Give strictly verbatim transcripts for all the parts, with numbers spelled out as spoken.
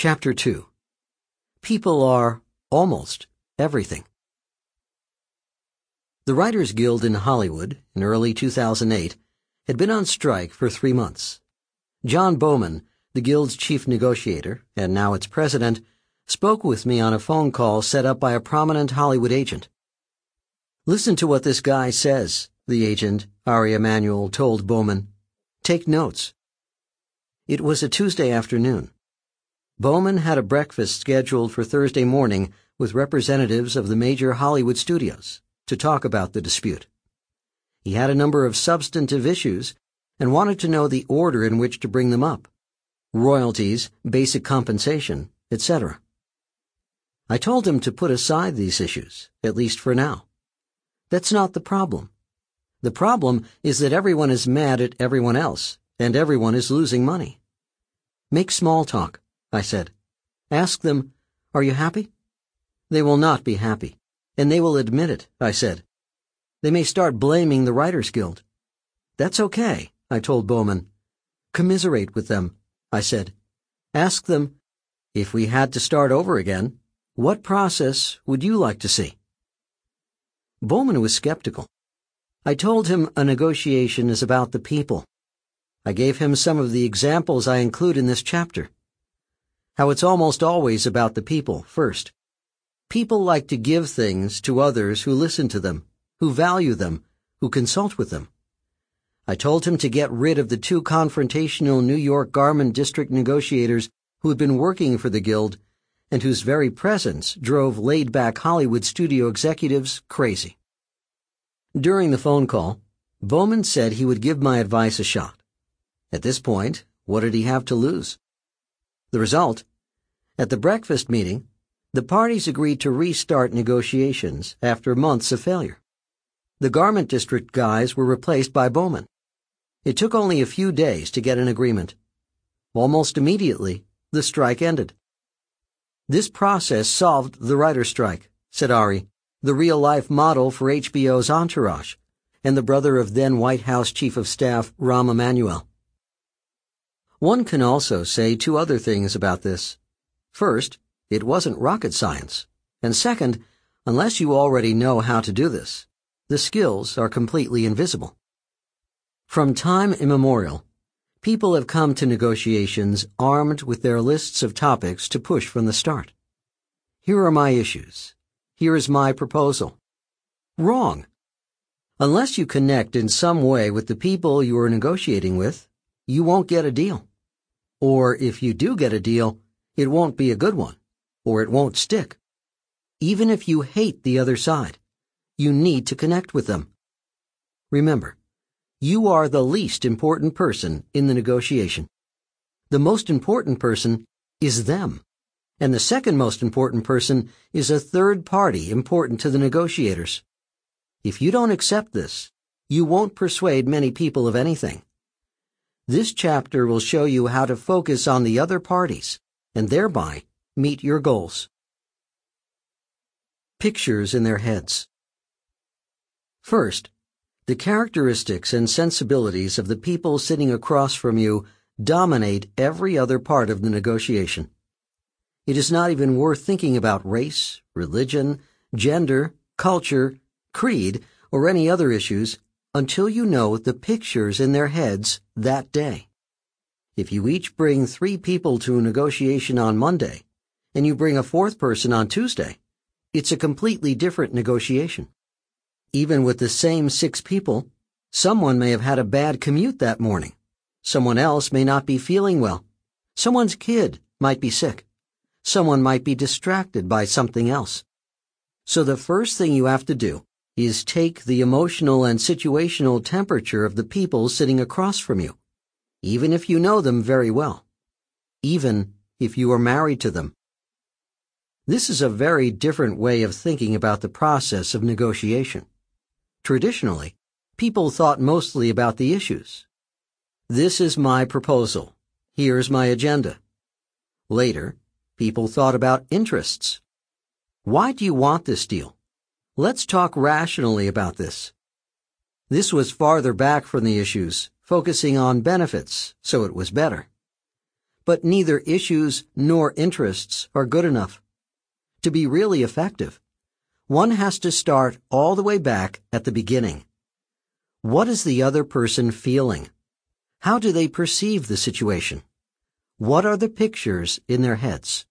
Chapter two. People are almost everything. The Writers Guild in Hollywood, in early two thousand eight, had been on strike for three months. John Bowman, the Guild's chief negotiator, and now its president, spoke with me on a phone call set up by a prominent Hollywood agent. "Listen to what this guy says," the agent, Ari Emanuel, told Bowman. "Take notes." It was a Tuesday afternoon. Bowman had a breakfast scheduled for Thursday morning with representatives of the major Hollywood studios to talk about the dispute. He had a number of substantive issues and wanted to know the order in which to bring them up: royalties, basic compensation, et cetera. I told him to put aside these issues, at least for now. That's not the problem. The problem is that everyone is mad at everyone else, and everyone is losing money. Make small talk, I said. Ask them, "Are you happy?" They will not be happy, and they will admit it, I said. They may start blaming the Writers Guild. That's okay, I told Bowman. Commiserate with them, I said. Ask them, if we had to start over again, what process would you like to see? Bowman was skeptical. I told him a negotiation is about the people. I gave him some of the examples I include in this chapter. How it's almost always about the people first. People like to give things to others who listen to them, who value them, who consult with them. I told him to get rid of the two confrontational New York Garment District negotiators who had been working for the Guild and whose very presence drove laid-back Hollywood studio executives crazy. During the phone call, Bowman said he would give my advice a shot. At this point, what did he have to lose? The result? At the breakfast meeting, the parties agreed to restart negotiations after months of failure. The Garment District guys were replaced by Bowman. It took only a few days to get an agreement. Almost immediately, the strike ended. This process solved the writer's strike, said Ari, the real-life model for H B O's Entourage, and the brother of then White House Chief of Staff Rahm Emanuel. One can also say two other things about this. First, it wasn't rocket science. And second, unless you already know how to do this, the skills are completely invisible. From time immemorial, people have come to negotiations armed with their lists of topics to push from the start. Here are my issues. Here is my proposal. Wrong. Unless you connect in some way with the people you are negotiating with, you won't get a deal. Or if you do get a deal, it won't be a good one, or it won't stick. Even if you hate the other side, you need to connect with them. Remember, you are the least important person in the negotiation. The most important person is them, and the second most important person is a third party important to the negotiators. If you don't accept this, you won't persuade many people of anything. This chapter will show you how to focus on the other parties and thereby meet your goals. Pictures in their heads. First, the characteristics and sensibilities of the people sitting across from you dominate every other part of the negotiation. It is not even worth thinking about race, religion, gender, culture, creed, or any other issues until you know the pictures in their heads that day. If you each bring three people to a negotiation on Monday, and you bring a fourth person on Tuesday, it's a completely different negotiation. Even with the same six people, someone may have had a bad commute that morning. Someone else may not be feeling well. Someone's kid might be sick. Someone might be distracted by something else. So the first thing you have to do is take the emotional and situational temperature of the people sitting across from you, even if you know them very well, even if you are married to them. This is a very different way of thinking about the process of negotiation. Traditionally, people thought mostly about the issues. This is my proposal. Here's my agenda. Later, people thought about interests. Why do you want this deal? Let's talk rationally about this. This was farther back from the issues, focusing on benefits, so it was better. but neither issues nor interests are good enough. To be really effective, one has to start all the way back at the beginning. What is the other person feeling? How do they perceive the situation? What are the pictures in their heads?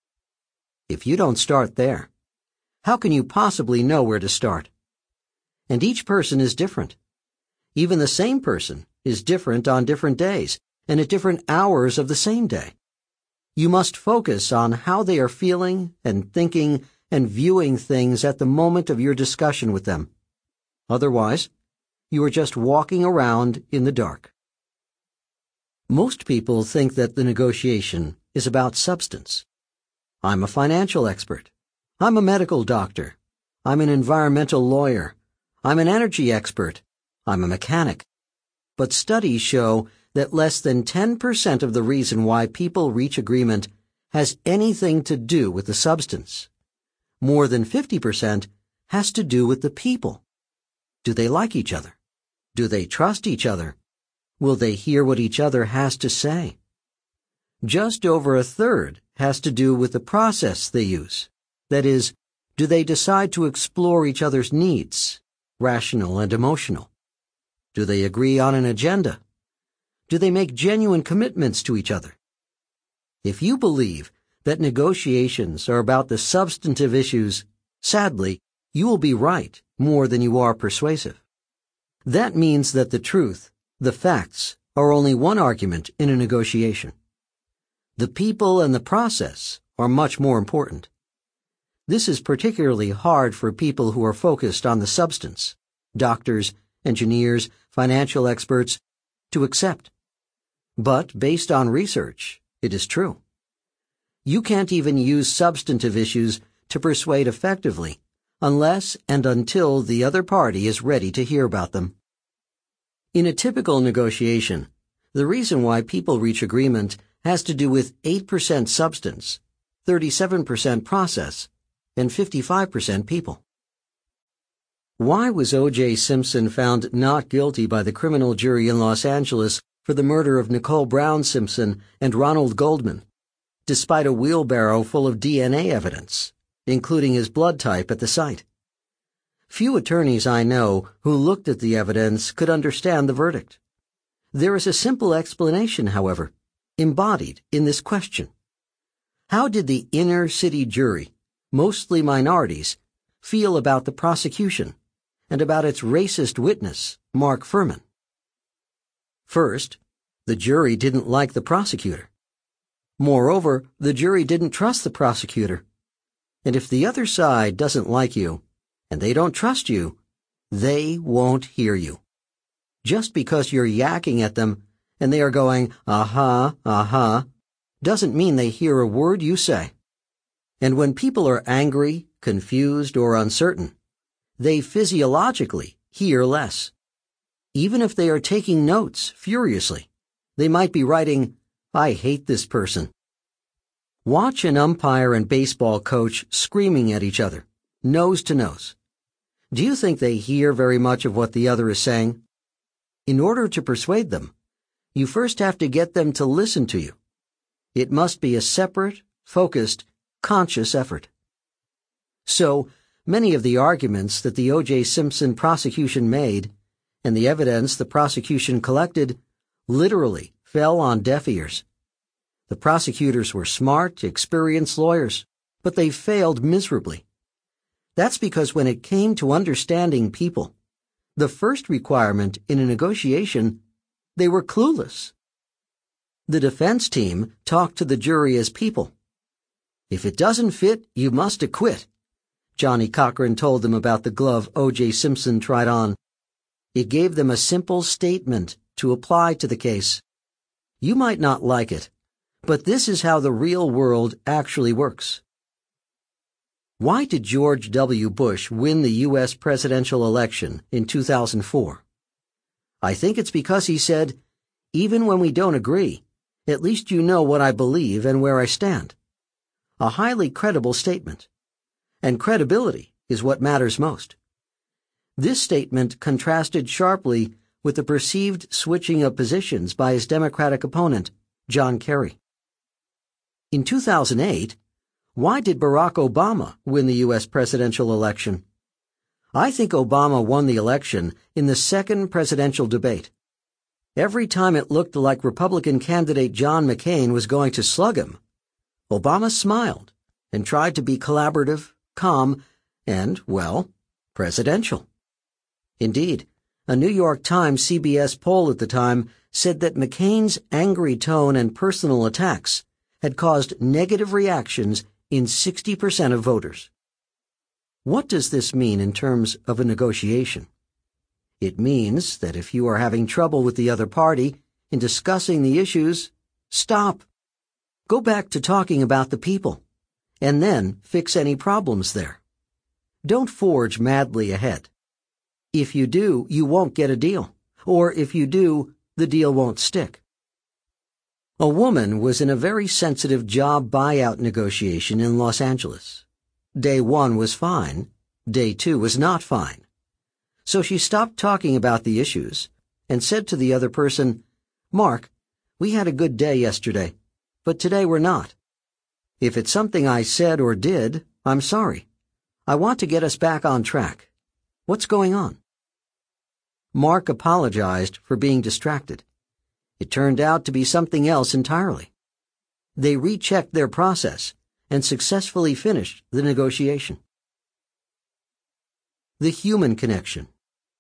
If you don't start there, how can you possibly know where to start? And each person is different. Even the same person is different on different days and at different hours of the same day. You must focus on how they are feeling and thinking and viewing things at the moment of your discussion with them. Otherwise, you are just walking around in the dark. Most people think that the negotiation is about substance. I'm a financial expert. I'm a medical doctor. I'm an environmental lawyer. I'm an energy expert. I'm a mechanic. But studies show that less than ten percent of the reason why people reach agreement has anything to do with the substance. More than fifty percent has to do with the people. Do they like each other? Do they trust each other? Will they hear what each other has to say? Just over a third has to do with the process they use. That is, do they decide to explore each other's needs, rational and emotional? Do they agree on an agenda? Do they make genuine commitments to each other? If you believe that negotiations are about the substantive issues, sadly, you will be right more than you are persuasive. That means that the truth, the facts, are only one argument in a negotiation. The people and the process are much more important. This is particularly hard for people who are focused on the substance, doctors, engineers, financial experts, to accept. But based on research, it is true. You can't even use substantive issues to persuade effectively unless and until the other party is ready to hear about them. In a typical negotiation, the reason why people reach agreement has to do with eight percent substance, thirty-seven percent process, and fifty-five percent people. Why was O J Simpson found not guilty by the criminal jury in Los Angeles for the murder of Nicole Brown Simpson and Ronald Goldman, despite a wheelbarrow full of D N A evidence, including his blood type at the site? Few attorneys I know who looked at the evidence could understand the verdict. There is a simple explanation, however, embodied in this question. How did the inner city jury, mostly minorities, feel about the prosecution and about its racist witness, Mark Fuhrman? First, the jury didn't like the prosecutor. Moreover, the jury didn't trust the prosecutor. And if the other side doesn't like you, and they don't trust you, they won't hear you. Just because you're yakking at them and they are going, aha, aha, doesn't mean they hear a word you say. And when people are angry, confused, or uncertain, they physiologically hear less. Even if they are taking notes furiously, they might be writing, I hate this person. Watch an umpire and baseball coach screaming at each other, nose to nose. Do you think they hear very much of what the other is saying? In order to persuade them, you first have to get them to listen to you. It must be a separate, focused, conscious effort. So, many of the arguments that the O J Simpson prosecution made, and the evidence the prosecution collected, literally fell on deaf ears. The prosecutors were smart, experienced lawyers, but they failed miserably. That's because when it came to understanding people, the first requirement in a negotiation, they were clueless. The defense team talked to the jury as people. If it doesn't fit, you must acquit. Johnny Cochran told them about the glove O J Simpson tried on. It gave them a simple statement to apply to the case. You might not like it, but this is how the real world actually works. Why did George W. Bush win the U S presidential election in two thousand four? I think it's because he said, even when we don't agree, at least you know what I believe and where I stand. A highly credible statement. And credibility is what matters most. This statement contrasted sharply with the perceived switching of positions by his Democratic opponent, John Kerry. In two thousand eight, why did Barack Obama win the U S presidential election? I think Obama won the election in the second presidential debate. Every time it looked like Republican candidate John McCain was going to slug him, Obama smiled and tried to be collaborative, calm, and, well, presidential. Indeed, a New York Times C B S poll at the time said that McCain's angry tone and personal attacks had caused negative reactions in sixty percent of voters. What does this mean in terms of a negotiation? It means that if you are having trouble with the other party in discussing the issues, stop. Go back to talking about the people, and then fix any problems there. Don't forge madly ahead. If you do, you won't get a deal, or if you do, the deal won't stick. A woman was in a very sensitive job buyout negotiation in Los Angeles. Day one was fine. Day two was not fine. So she stopped talking about the issues and said to the other person, "Mark, we had a good day yesterday, but today we're not. If it's something I said or did, I'm sorry. I want to get us back on track. What's going on?" Mark apologized for being distracted. It turned out to be something else entirely. They rechecked their process and successfully finished the negotiation. The human connection.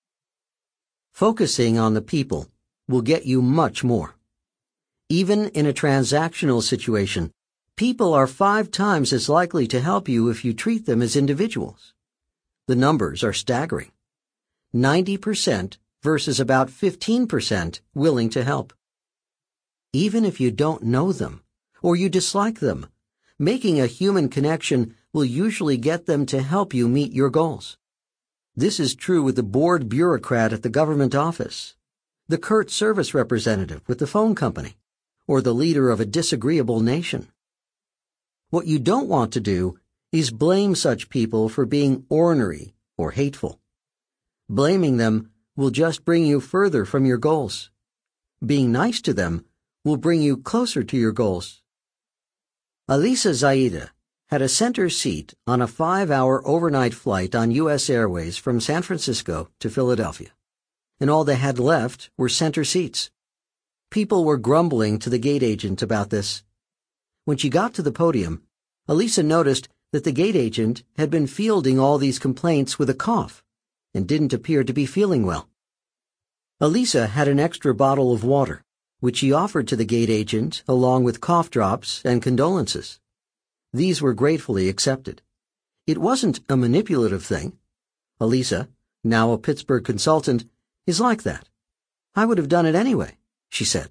Focusing on the people will get you much more. Even in a transactional situation, people are five times as likely to help you if you treat them as individuals. The numbers are staggering. ninety percent versus about fifteen percent willing to help. Even if you don't know them or you dislike them, making a human connection will usually get them to help you meet your goals. This is true with the bored bureaucrat at the government office, the curt service representative with the phone company, or the leader of a disagreeable nation. What you don't want to do is blame such people for being ornery or hateful. Blaming them will just bring you further from your goals. Being nice to them will bring you closer to your goals. Alisa Zaida had a center seat on a five-hour overnight flight on U S Airways from San Francisco to Philadelphia, and all they had left were center seats. People were grumbling to the gate agent about this. When she got to the podium, Alisa noticed that the gate agent had been fielding all these complaints with a cough and didn't appear to be feeling well. Alisa had an extra bottle of water, which she offered to the gate agent along with cough drops and condolences. These were gratefully accepted. It wasn't a manipulative thing. Alisa, now a Pittsburgh consultant, is like that. "I would have done it anyway," she said.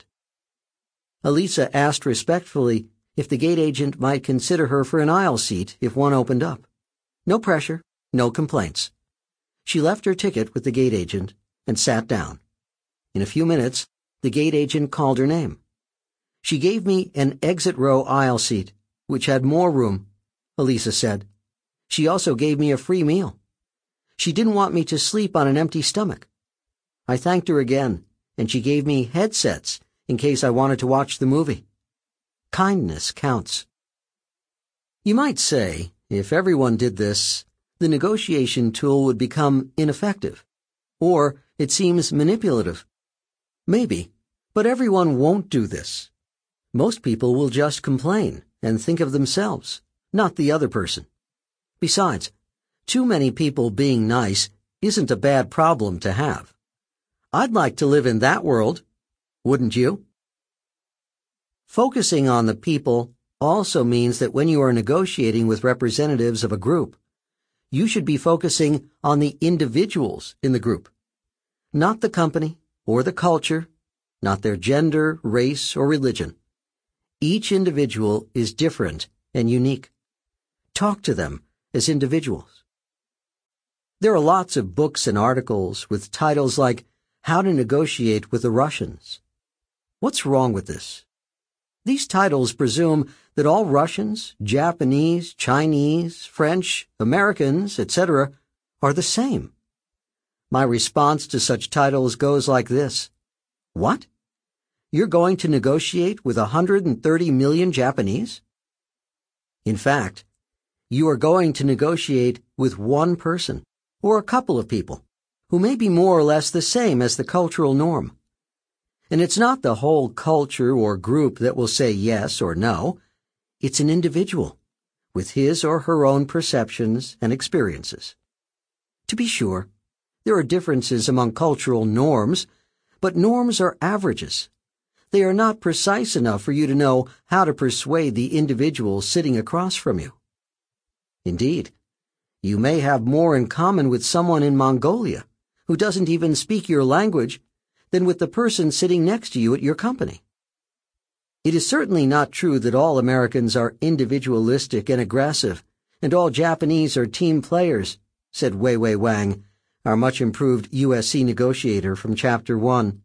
Alisa asked respectfully if the gate agent might consider her for an aisle seat if one opened up. No pressure, no complaints. She left her ticket with the gate agent and sat down. In a few minutes, the gate agent called her name. "She gave me an exit row aisle seat, which had more room," Alisa said. "She also gave me a free meal. She didn't want me to sleep on an empty stomach. I thanked her again, and she gave me headsets in case I wanted to watch the movie. Kindness counts." You might say, if everyone did this, the negotiation tool would become ineffective, or it seems manipulative. Maybe, but everyone won't do this. Most people will just complain and think of themselves, not the other person. Besides, too many people being nice isn't a bad problem to have. I'd like to live in that world, wouldn't you? Focusing on the people also means that when you are negotiating with representatives of a group, you should be focusing on the individuals in the group, not the company or the culture, not their gender, race, or religion. Each individual is different and unique. Talk to them as individuals. There are lots of books and articles with titles like How to Negotiate with the Russians. What's wrong with this? These titles presume that all Russians, Japanese, Chinese, French, Americans, et cetera are the same. My response to such titles goes like this. What? You're going to negotiate with one hundred thirty million Japanese? In fact, you are going to negotiate with one person or a couple of people who may be more or less the same as the cultural norm. And it's not the whole culture or group that will say yes or no. It's an individual with his or her own perceptions and experiences. To be sure, there are differences among cultural norms, but norms are averages. They are not precise enough for you to know how to persuade the individual sitting across from you. Indeed, you may have more in common with someone in Mongolia who doesn't even speak your language than with the person sitting next to you at your company. It is certainly not true that all Americans are individualistic and aggressive, and all Japanese are team players, said Weiwei Wang, our much-improved U S C negotiator from Chapter one.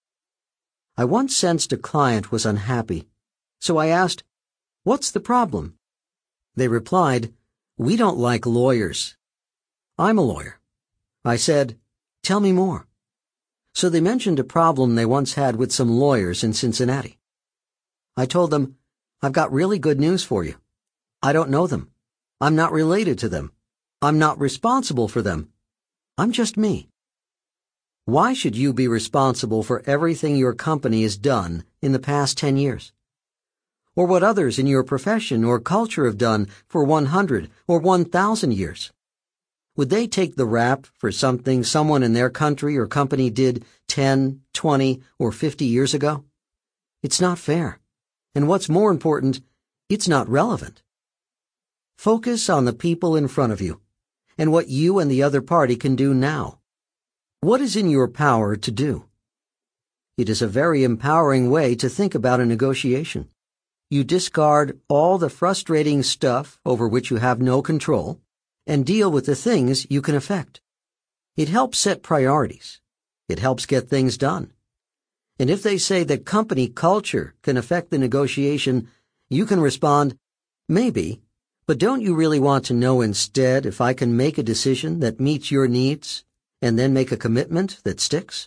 I once sensed a client was unhappy, so I asked, "What's the problem?" They replied, "We don't like lawyers." I'm a lawyer. I said, "Tell me more." So they mentioned a problem they once had with some lawyers in Cincinnati. I told them, "I've got really good news for you. I don't know them. I'm not related to them. I'm not responsible for them. I'm just me." Why should you be responsible for everything your company has done in the past ten years? Or what others in your profession or culture have done for one hundred or one thousand years? Would they take the rap for something someone in their country or company did ten, twenty, or fifty years ago? It's not fair. And what's more important, it's not relevant. Focus on the people in front of you and what you and the other party can do now. What is in your power to do? It is a very empowering way to think about a negotiation. You discard all the frustrating stuff over which you have no control and deal with the things you can affect. It helps set priorities. It helps get things done. And if they say that company culture can affect the negotiation, you can respond, "Maybe, but don't you really want to know instead if I can make a decision that meets your needs and then make a commitment that sticks?"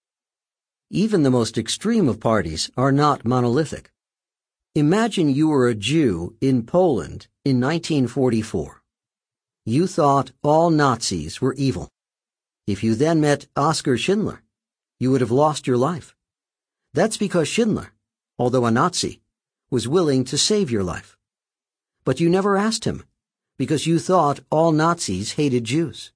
Even the most extreme of parties are not monolithic. Imagine you were a Jew in Poland in nineteen forty-four. You thought all Nazis were evil. If you then met Oskar Schindler, you would have lost your life. That's because Schindler, although a Nazi, was willing to save your life. But you never asked him, because you thought all Nazis hated Jews.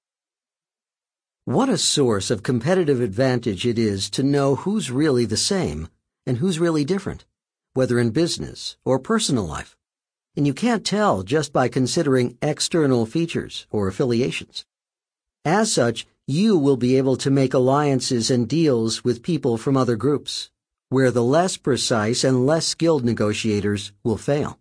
What a source of competitive advantage it is to know who's really the same and who's really different, whether in business or personal life. And you can't tell just by considering external features or affiliations. As such, you will be able to make alliances and deals with people from other groups, where the less precise and less skilled negotiators will fail.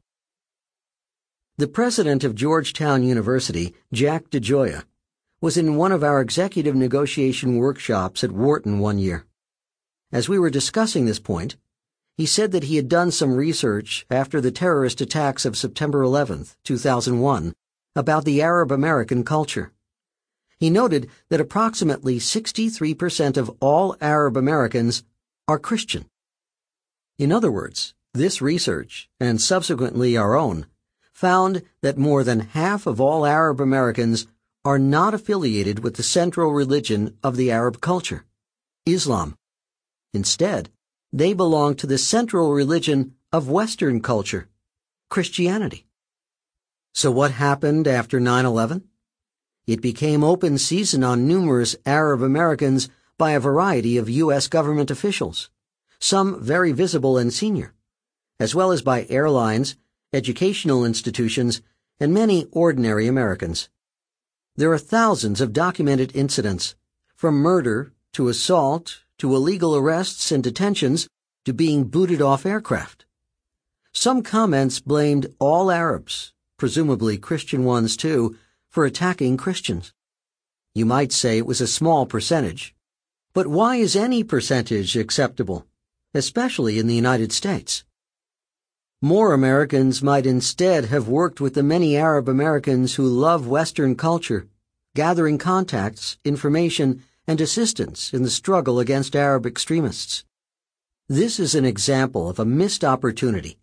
The president of Georgetown University, Jack DeGioia, was in one of our executive negotiation workshops at Wharton one year. As we were discussing this point, he said that he had done some research after the terrorist attacks of September eleventh, two thousand one, about the Arab American culture. He noted that approximately sixty-three percent of all Arab Americans are Christian. In other words, this research, and subsequently our own, found that more than half of all Arab Americans are not affiliated with the central religion of the Arab culture, Islam. Instead, they belong to the central religion of Western culture, Christianity. So what happened after nine eleven? It became open season on numerous Arab Americans by a variety of U S government officials, some very visible and senior, as well as by airlines, educational institutions, and many ordinary Americans. There are thousands of documented incidents, from murder to assault to illegal arrests and detentions to being booted off aircraft. Some comments blamed all Arabs, presumably Christian ones too, for attacking Christians. You might say it was a small percentage. But why is any percentage acceptable, especially in the United States? More Americans might instead have worked with the many Arab Americans who love Western culture, gathering contacts, information, and assistance in the struggle against Arab extremists. This is an example of a missed opportunity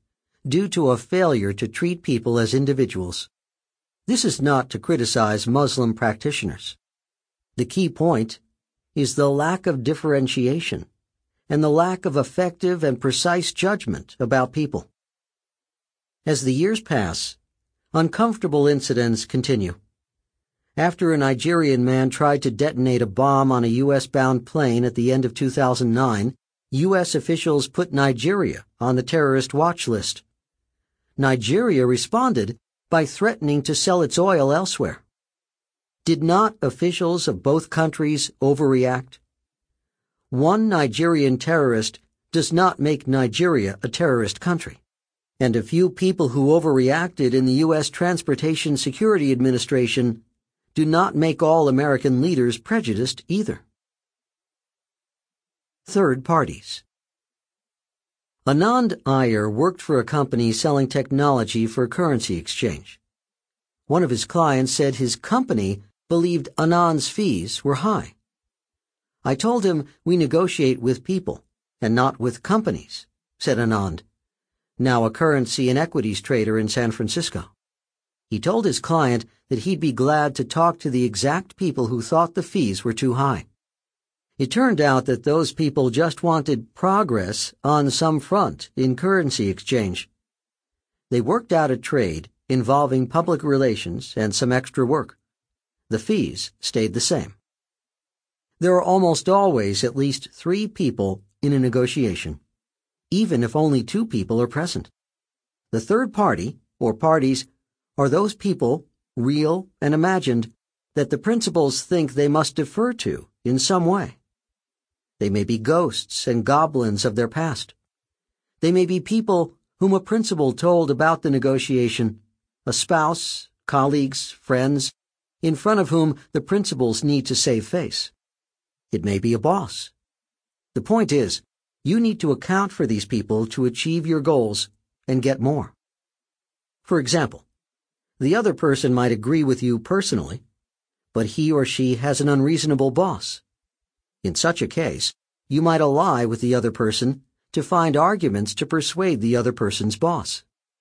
due to a failure to treat people as individuals. This is not to criticize Muslim practitioners. The key point is the lack of differentiation and the lack of effective and precise judgment about people. As the years pass, uncomfortable incidents continue. After a Nigerian man tried to detonate a bomb on a U S-bound plane at the end of two thousand nine, U S officials put Nigeria on the terrorist watch list. Nigeria responded by threatening to sell its oil elsewhere. Did not officials of both countries overreact? One Nigerian terrorist does not make Nigeria a terrorist country. And a few people who overreacted in the U S Transportation Security Administration do not make all American leaders prejudiced either. Third parties. Anand Iyer worked for a company selling technology for currency exchange. One of his clients said his company believed Anand's fees were high. I told him we negotiate with people and not with companies, said Anand, now a currency and equities trader in San Francisco. He told his client that he'd be glad to talk to the exact people who thought the fees were too high. It turned out that those people just wanted progress on some front in currency exchange. They worked out a trade involving public relations and some extra work. The fees stayed the same. There are almost always at least three people in a negotiation, even if only two people are present. The third party, or parties, are those people, real and imagined, that the principals think they must defer to in some way. They may be ghosts and goblins of their past. They may be people whom a principal told about the negotiation, a spouse, colleagues, friends, in front of whom the principals need to save face. It may be a boss. The point is, you need to account for these people to achieve your goals and get more. For example, the other person might agree with you personally, but he or she has an unreasonable boss. In such a case, you might ally with the other person to find arguments to persuade the other person's boss.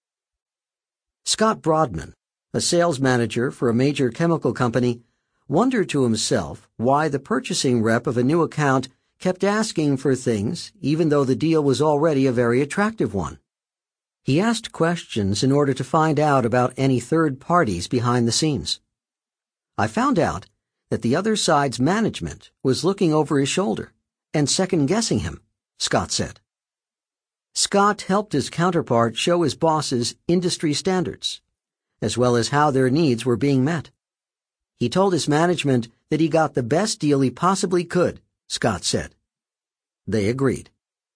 Scott Broadman, a sales manager for a major chemical company, wondered to himself why the purchasing rep of a new account kept asking for things even though the deal was already a very attractive one. He asked questions in order to find out about any third parties behind the scenes. I found out that the other side's management was looking over his shoulder and second-guessing him, Scott said. Scott helped his counterpart show his bosses industry standards, as well as how their needs were being met. He told his management that he got the best deal he possibly could, Scott said. They agreed.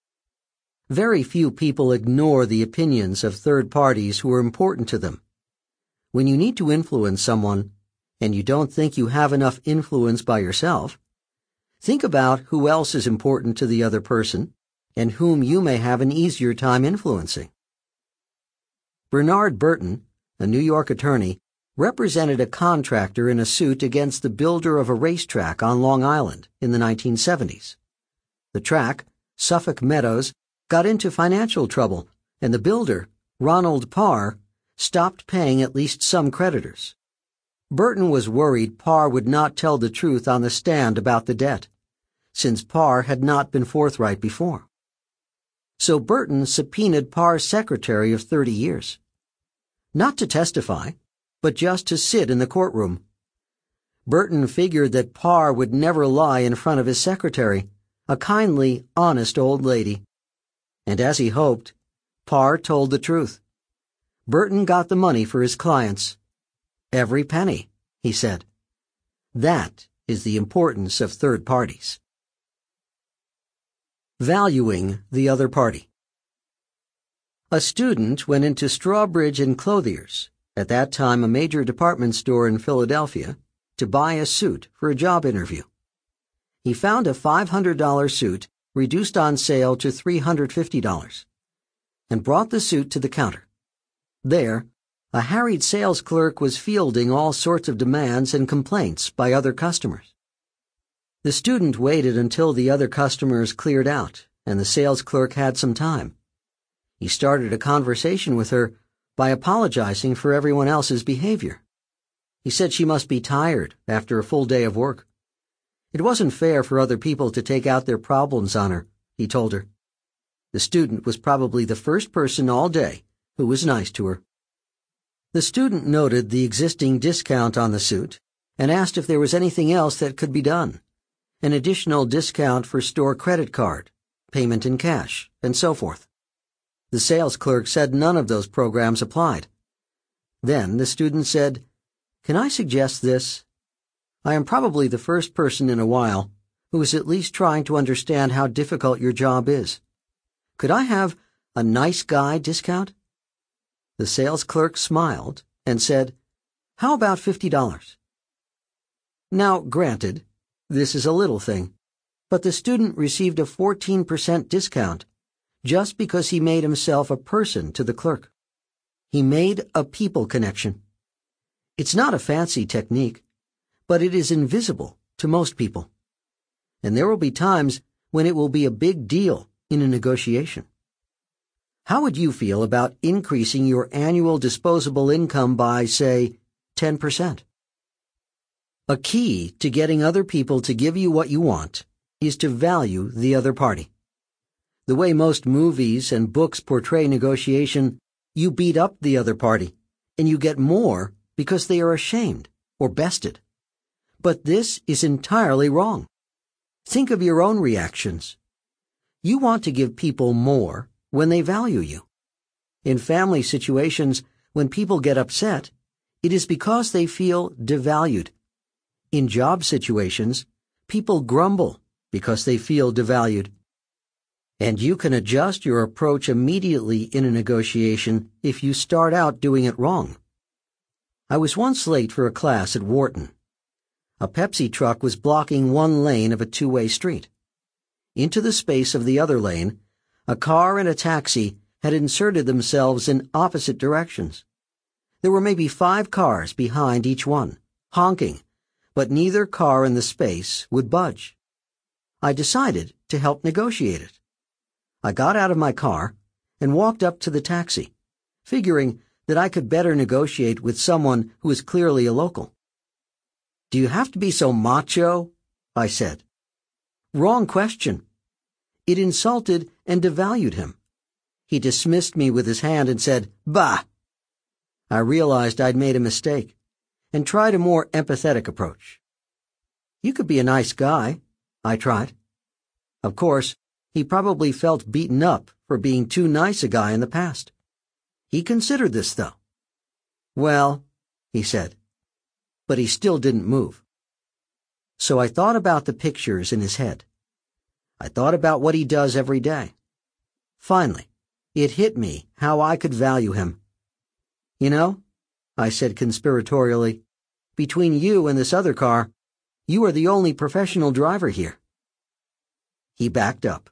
Very few people ignore the opinions of third parties who are important to them. When you need to influence someone, and you don't think you have enough influence by yourself, think about who else is important to the other person and whom you may have an easier time influencing. Bernard Burton, a New York attorney, represented a contractor in a suit against the builder of a racetrack on Long Island in the nineteen seventies. The track, Suffolk Meadows, got into financial trouble, and the builder, Ronald Parr, stopped paying at least some creditors. Burton was worried Parr would not tell the truth on the stand about the debt, since Parr had not been forthright before. So Burton subpoenaed Parr's secretary of thirty years. Not to testify, but just to sit in the courtroom. Burton figured that Parr would never lie in front of his secretary, a kindly, honest old lady. And as he hoped, Parr told the truth. Burton got the money for his clients. Every penny, he said. That is the importance of third parties. Valuing the other party. A student went into Strawbridge and Clothier's, at that time a major department store in Philadelphia, to buy a suit for a job interview. He found a five hundred dollars suit reduced on sale to three hundred fifty dollars, and brought the suit to the counter. There, a harried sales clerk was fielding all sorts of demands and complaints by other customers. The student waited until the other customers cleared out and the sales clerk had some time. He started a conversation with her by apologizing for everyone else's behavior. He said she must be tired after a full day of work. It wasn't fair for other people to take out their problems on her, he told her. The student was probably the first person all day who was nice to her. The student noted the existing discount on the suit and asked if there was anything else that could be done. An additional discount for store credit card, payment in cash, and so forth. The sales clerk said none of those programs applied. Then the student said, "Can I suggest this? I am probably the first person in a while who is at least trying to understand how difficult your job is. Could I have a nice guy discount?" The sales clerk smiled and said, "How about fifty dollars? Now, granted, this is a little thing, but the student received a fourteen percent discount just because he made himself a person to the clerk. He made a people connection. It's not a fancy technique, but it is invisible to most people. And there will be times when it will be a big deal in a negotiation. How would you feel about increasing your annual disposable income by, say, ten percent? A key to getting other people to give you what you want is to value the other party. The way most movies and books portray negotiation, you beat up the other party, and you get more because they are ashamed or bested. But this is entirely wrong. Think of your own reactions. You want to give people more when they value you. In family situations, when people get upset, it is because they feel devalued. In job situations, people grumble because they feel devalued. And you can adjust your approach immediately in a negotiation if you start out doing it wrong. I was once late for a class at Wharton. A Pepsi truck was blocking one lane of a two-way street. Into the space of the other lane, a car and a taxi had inserted themselves in opposite directions. There were maybe five cars behind each one, honking, but neither car in the space would budge. I decided to help negotiate it. I got out of my car and walked up to the taxi, figuring that I could better negotiate with someone who is clearly a local. "Do you have to be so macho?" I said. Wrong question. It insulted and devalued him. He dismissed me with his hand and said, "Bah!" I realized I'd made a mistake and tried a more empathetic approach. "You could be a nice guy," I tried. Of course, he probably felt beaten up for being too nice a guy in the past. He considered this, though. "Well," he said, but he still didn't move. So I thought about the pictures in his head. I thought about what he does every day. Finally, it hit me how I could value him. "You know," I said conspiratorially, "between you and this other car, you are the only professional driver here." He backed up.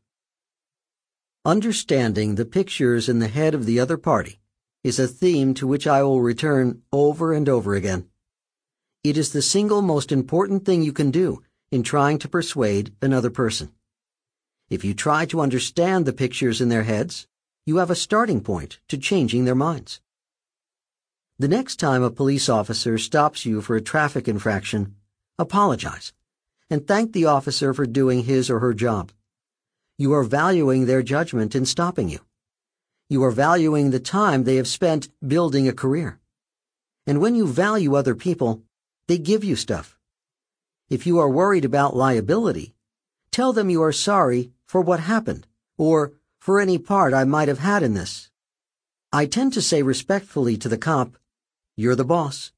Understanding the pictures in the head of the other party is a theme to which I will return over and over again. It is the single most important thing you can do in trying to persuade another person. If you try to understand the pictures in their heads, you have a starting point to changing their minds. The next time a police officer stops you for a traffic infraction, apologize and thank the officer for doing his or her job. You are valuing their judgment in stopping you. You are valuing the time they have spent building a career. And when you value other people, they give you stuff. If you are worried about liability, tell them you are sorry for what happened, or for any part I might have had in this. I tend to say respectfully to the cop, "You're the boss."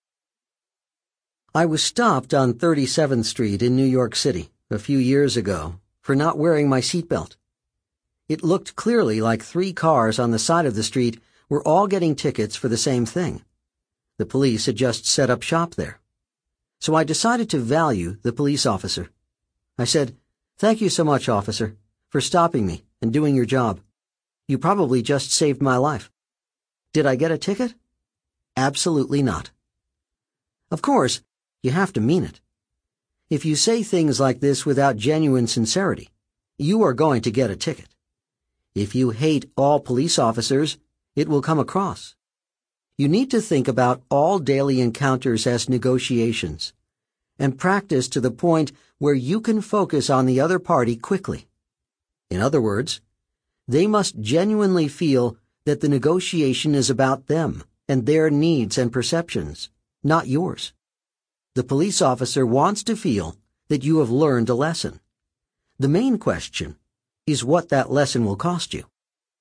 I was stopped on thirty-seventh Street in New York City a few years ago for not wearing my seatbelt. It looked clearly like three cars on the side of the street were all getting tickets for the same thing. The police had just set up shop there. So I decided to value the police officer. I said, "Thank you so much, officer, for stopping me and doing your job. You probably just saved my life." Did I get a ticket? Absolutely not. Of course, you have to mean it. If you say things like this without genuine sincerity, you are going to get a ticket. If you hate all police officers, it will come across. You need to think about all daily encounters as negotiations, and practice to the point where you can focus on the other party quickly. In other words, they must genuinely feel that the negotiation is about them and their needs and perceptions, not yours. The police officer wants to feel that you have learned a lesson. The main question is what that lesson will cost you.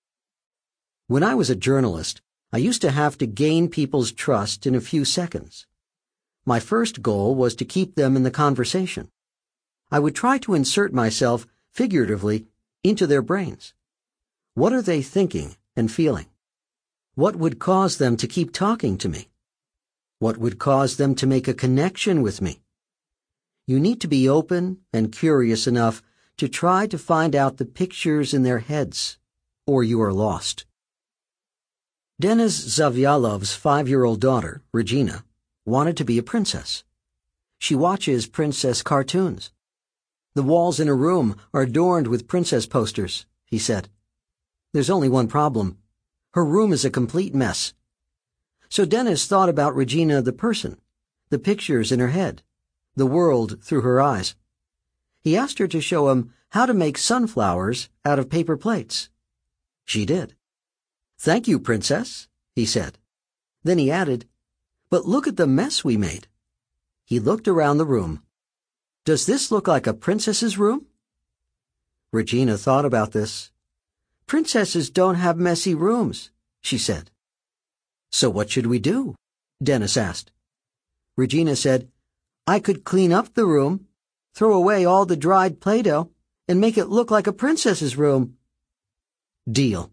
When I was a journalist, I used to have to gain people's trust in a few seconds. My first goal was to keep them in the conversation. I would try to insert myself, figuratively, into their brains. What are they thinking and feeling? What would cause them to keep talking to me? What would cause them to make a connection with me? You need to be open and curious enough to try to find out the pictures in their heads, or you are lost. Denis Zavyalov's five-year-old daughter, Regina, wanted to be a princess. She watches princess cartoons. The walls in her room are adorned with princess posters, he said. There's only one problem. Her room is a complete mess. So Denis thought about Regina the person, the pictures in her head, the world through her eyes. He asked her to show him how to make sunflowers out of paper plates. She did. "Thank you, princess," he said. Then he added, "But look at the mess we made." He looked around the room. "Does this look like a princess's room?" Regina thought about this. "Princesses don't have messy rooms," she said. "So what should we do?" Denis asked. Regina said, "I could clean up the room, throw away all the dried Play-Doh, and make it look like a princess's room." Deal.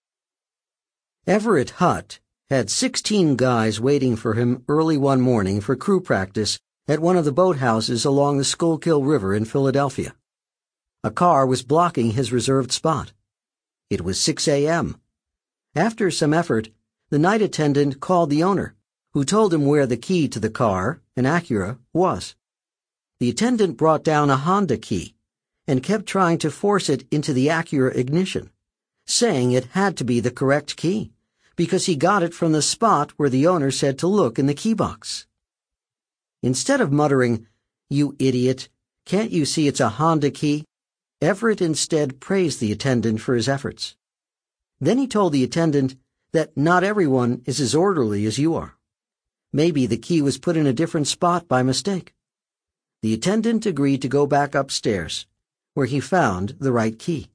Everett Hutt had sixteen guys waiting for him early one morning for crew practice at one of the boathouses along the Schuylkill River in Philadelphia. A car was blocking his reserved spot. It was six a.m. After some effort, the night attendant called the owner, who told him where the key to the car, an Acura, was. The attendant brought down a Honda key and kept trying to force it into the Acura ignition, saying it had to be the correct key, because he got it from the spot where the owner said to look in the key box. Instead of muttering, "You idiot, can't you see it's a Honda key?" Everett instead praised the attendant for his efforts. Then he told the attendant that not everyone is as orderly as you are. Maybe the key was put in a different spot by mistake. The attendant agreed to go back upstairs, where he found the right key.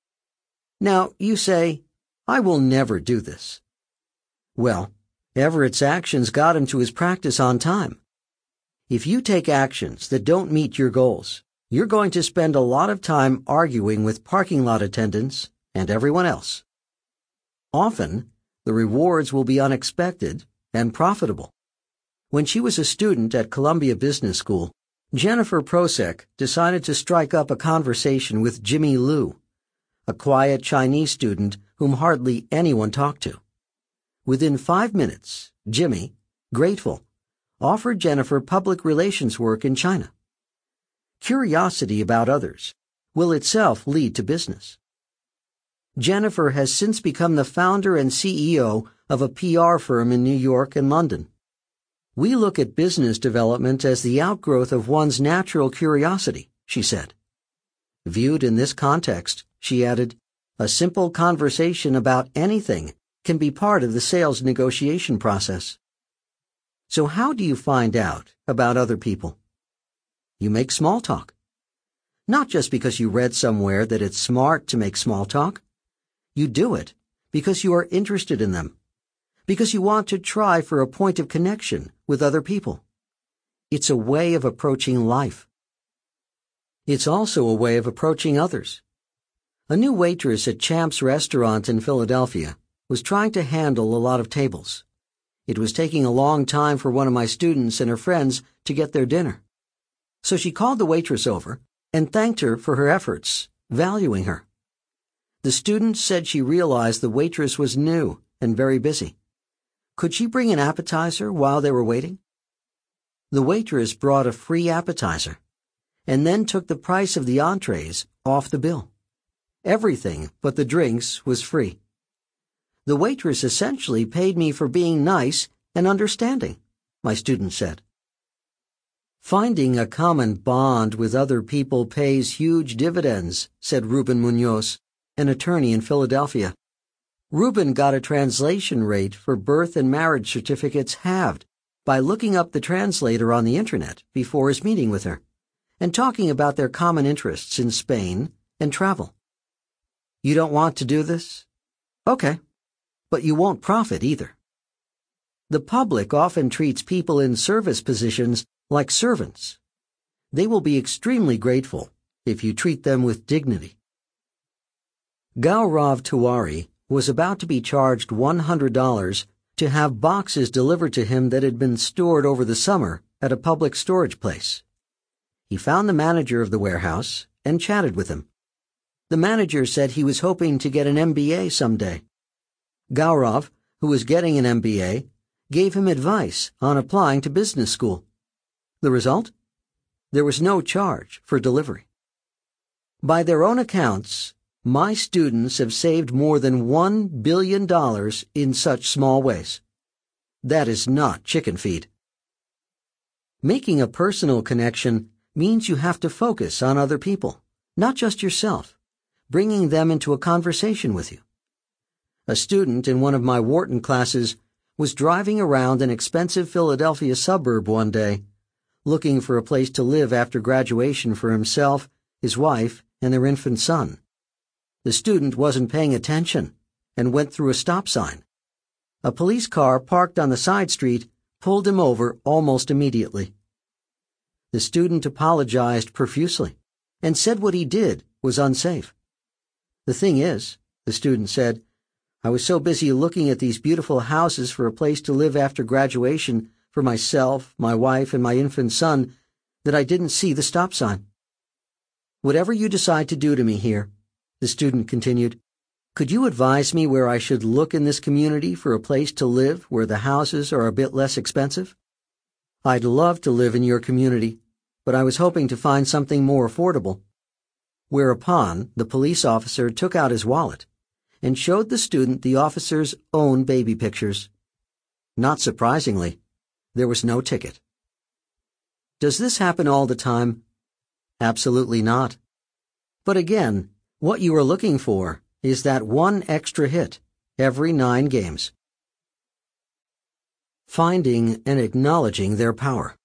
Now, you say, "I will never do this." Well, Everett's actions got him to his practice on time. If you take actions that don't meet your goals, you're going to spend a lot of time arguing with parking lot attendants and everyone else. Often, the rewards will be unexpected and profitable. When she was a student at Columbia Business School, Jennifer Prosek decided to strike up a conversation with Jimmy Liu, a quiet Chinese student whom hardly anyone talked to. Within five minutes, Jimmy, grateful, offered Jennifer public relations work in China. Curiosity about others will itself lead to business. Jennifer has since become the founder and C E O of a P R firm in New York and London. We look at business development as the outgrowth of one's natural curiosity, she said. Viewed in this context, she added, a simple conversation about anything can be part of the sales negotiation process. So how do you find out about other people? You make small talk. Not just because you read somewhere that it's smart to make small talk. You do it because you are interested in them, because you want to try for a point of connection with other people. It's a way of approaching life. It's also a way of approaching others. A new waitress at Champ's restaurant in Philadelphia was trying to handle a lot of tables. It was taking a long time for one of my students and her friends to get their dinner. So she called the waitress over and thanked her for her efforts, valuing her. The student said she realized the waitress was new and very busy. Could she bring an appetizer while they were waiting? The waitress brought a free appetizer and then took the price of the entrees off the bill. Everything but the drinks was free. The waitress essentially paid me for being nice and understanding, my student said. Finding a common bond with other people pays huge dividends, said Ruben Munoz, an attorney in Philadelphia. Ruben got a translation rate for birth and marriage certificates halved by looking up the translator on the internet before his meeting with her and talking about their common interests in Spain and travel. You don't want to do this? Okay. But you won't profit either. The public often treats people in service positions like servants. They will be extremely grateful if you treat them with dignity. Gaurav Tiwari was about to be charged one hundred dollars to have boxes delivered to him that had been stored over the summer at a public storage place. He found the manager of the warehouse and chatted with him. The manager said he was hoping to get an M B A someday. Gaurav, who was getting an M B A, gave him advice on applying to business school. The result? There was no charge for delivery. By their own accounts, my students have saved more than one billion dollars in such small ways. That is not chicken feed. Making a personal connection means you have to focus on other people, not just yourself, bringing them into a conversation with you. A student in one of my Wharton classes was driving around an expensive Philadelphia suburb one day, looking for a place to live after graduation for himself, his wife, and their infant son. The student wasn't paying attention and went through a stop sign. A police car parked on the side street pulled him over almost immediately. The student apologized profusely and said what he did was unsafe. The thing is, the student said, I was so busy looking at these beautiful houses for a place to live after graduation for myself, my wife, and my infant son that I didn't see the stop sign. Whatever you decide to do to me here, the student continued, could you advise me where I should look in this community for a place to live where the houses are a bit less expensive? I'd love to live in your community, but I was hoping to find something more affordable. Whereupon, the police officer took out his wallet and showed the student the officer's own baby pictures. Not surprisingly, there was no ticket. Does this happen all the time? Absolutely not. But again, what you are looking for is that one extra hit every nine games. Finding and acknowledging their power.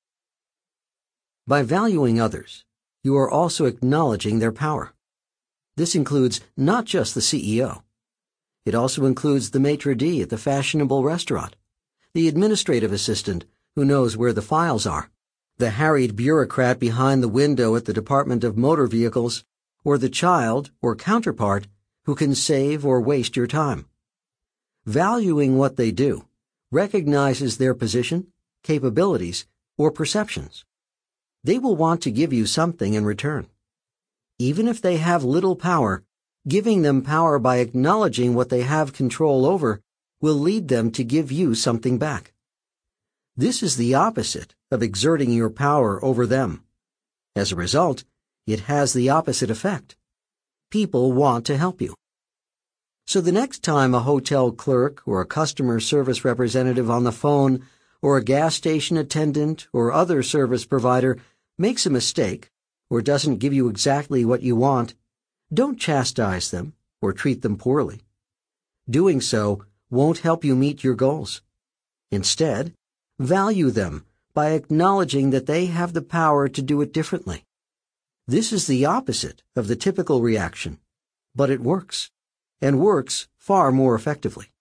By valuing others, you are also acknowledging their power. This includes not just the C E O. It also includes the maitre d' at the fashionable restaurant, the administrative assistant who knows where the files are, the harried bureaucrat behind the window at the Department of Motor Vehicles, or the child or counterpart who can save or waste your time. Valuing what they do recognizes their position, capabilities, or perceptions. They will want to give you something in return. Even if they have little power, giving them power by acknowledging what they have control over will lead them to give you something back. This is the opposite of exerting your power over them. As a result, it has the opposite effect. People want to help you. So the next time a hotel clerk or a customer service representative on the phone or a gas station attendant or other service provider makes a mistake or doesn't give you exactly what you want, don't chastise them or treat them poorly. Doing so won't help you meet your goals. Instead, value them by acknowledging that they have the power to do it differently. This is the opposite of the typical reaction, but it works, and works far more effectively.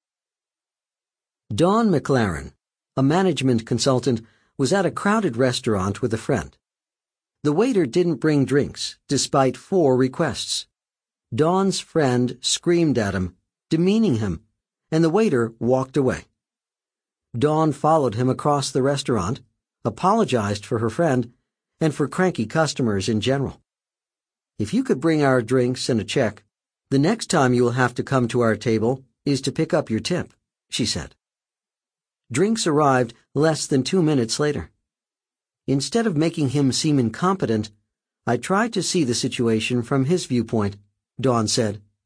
Dawn McLaren, a management consultant, was at a crowded restaurant with a friend. The waiter didn't bring drinks, despite four requests. Dawn's friend screamed at him, demeaning him, and the waiter walked away. Dawn followed him across the restaurant, apologized for her friend, and for cranky customers in general. If you could bring our drinks and a check, the next time you will have to come to our table is to pick up your tip, she said. Drinks arrived less than two minutes later. Instead of making him seem incompetent, I tried to see the situation from his viewpoint, Dawn said,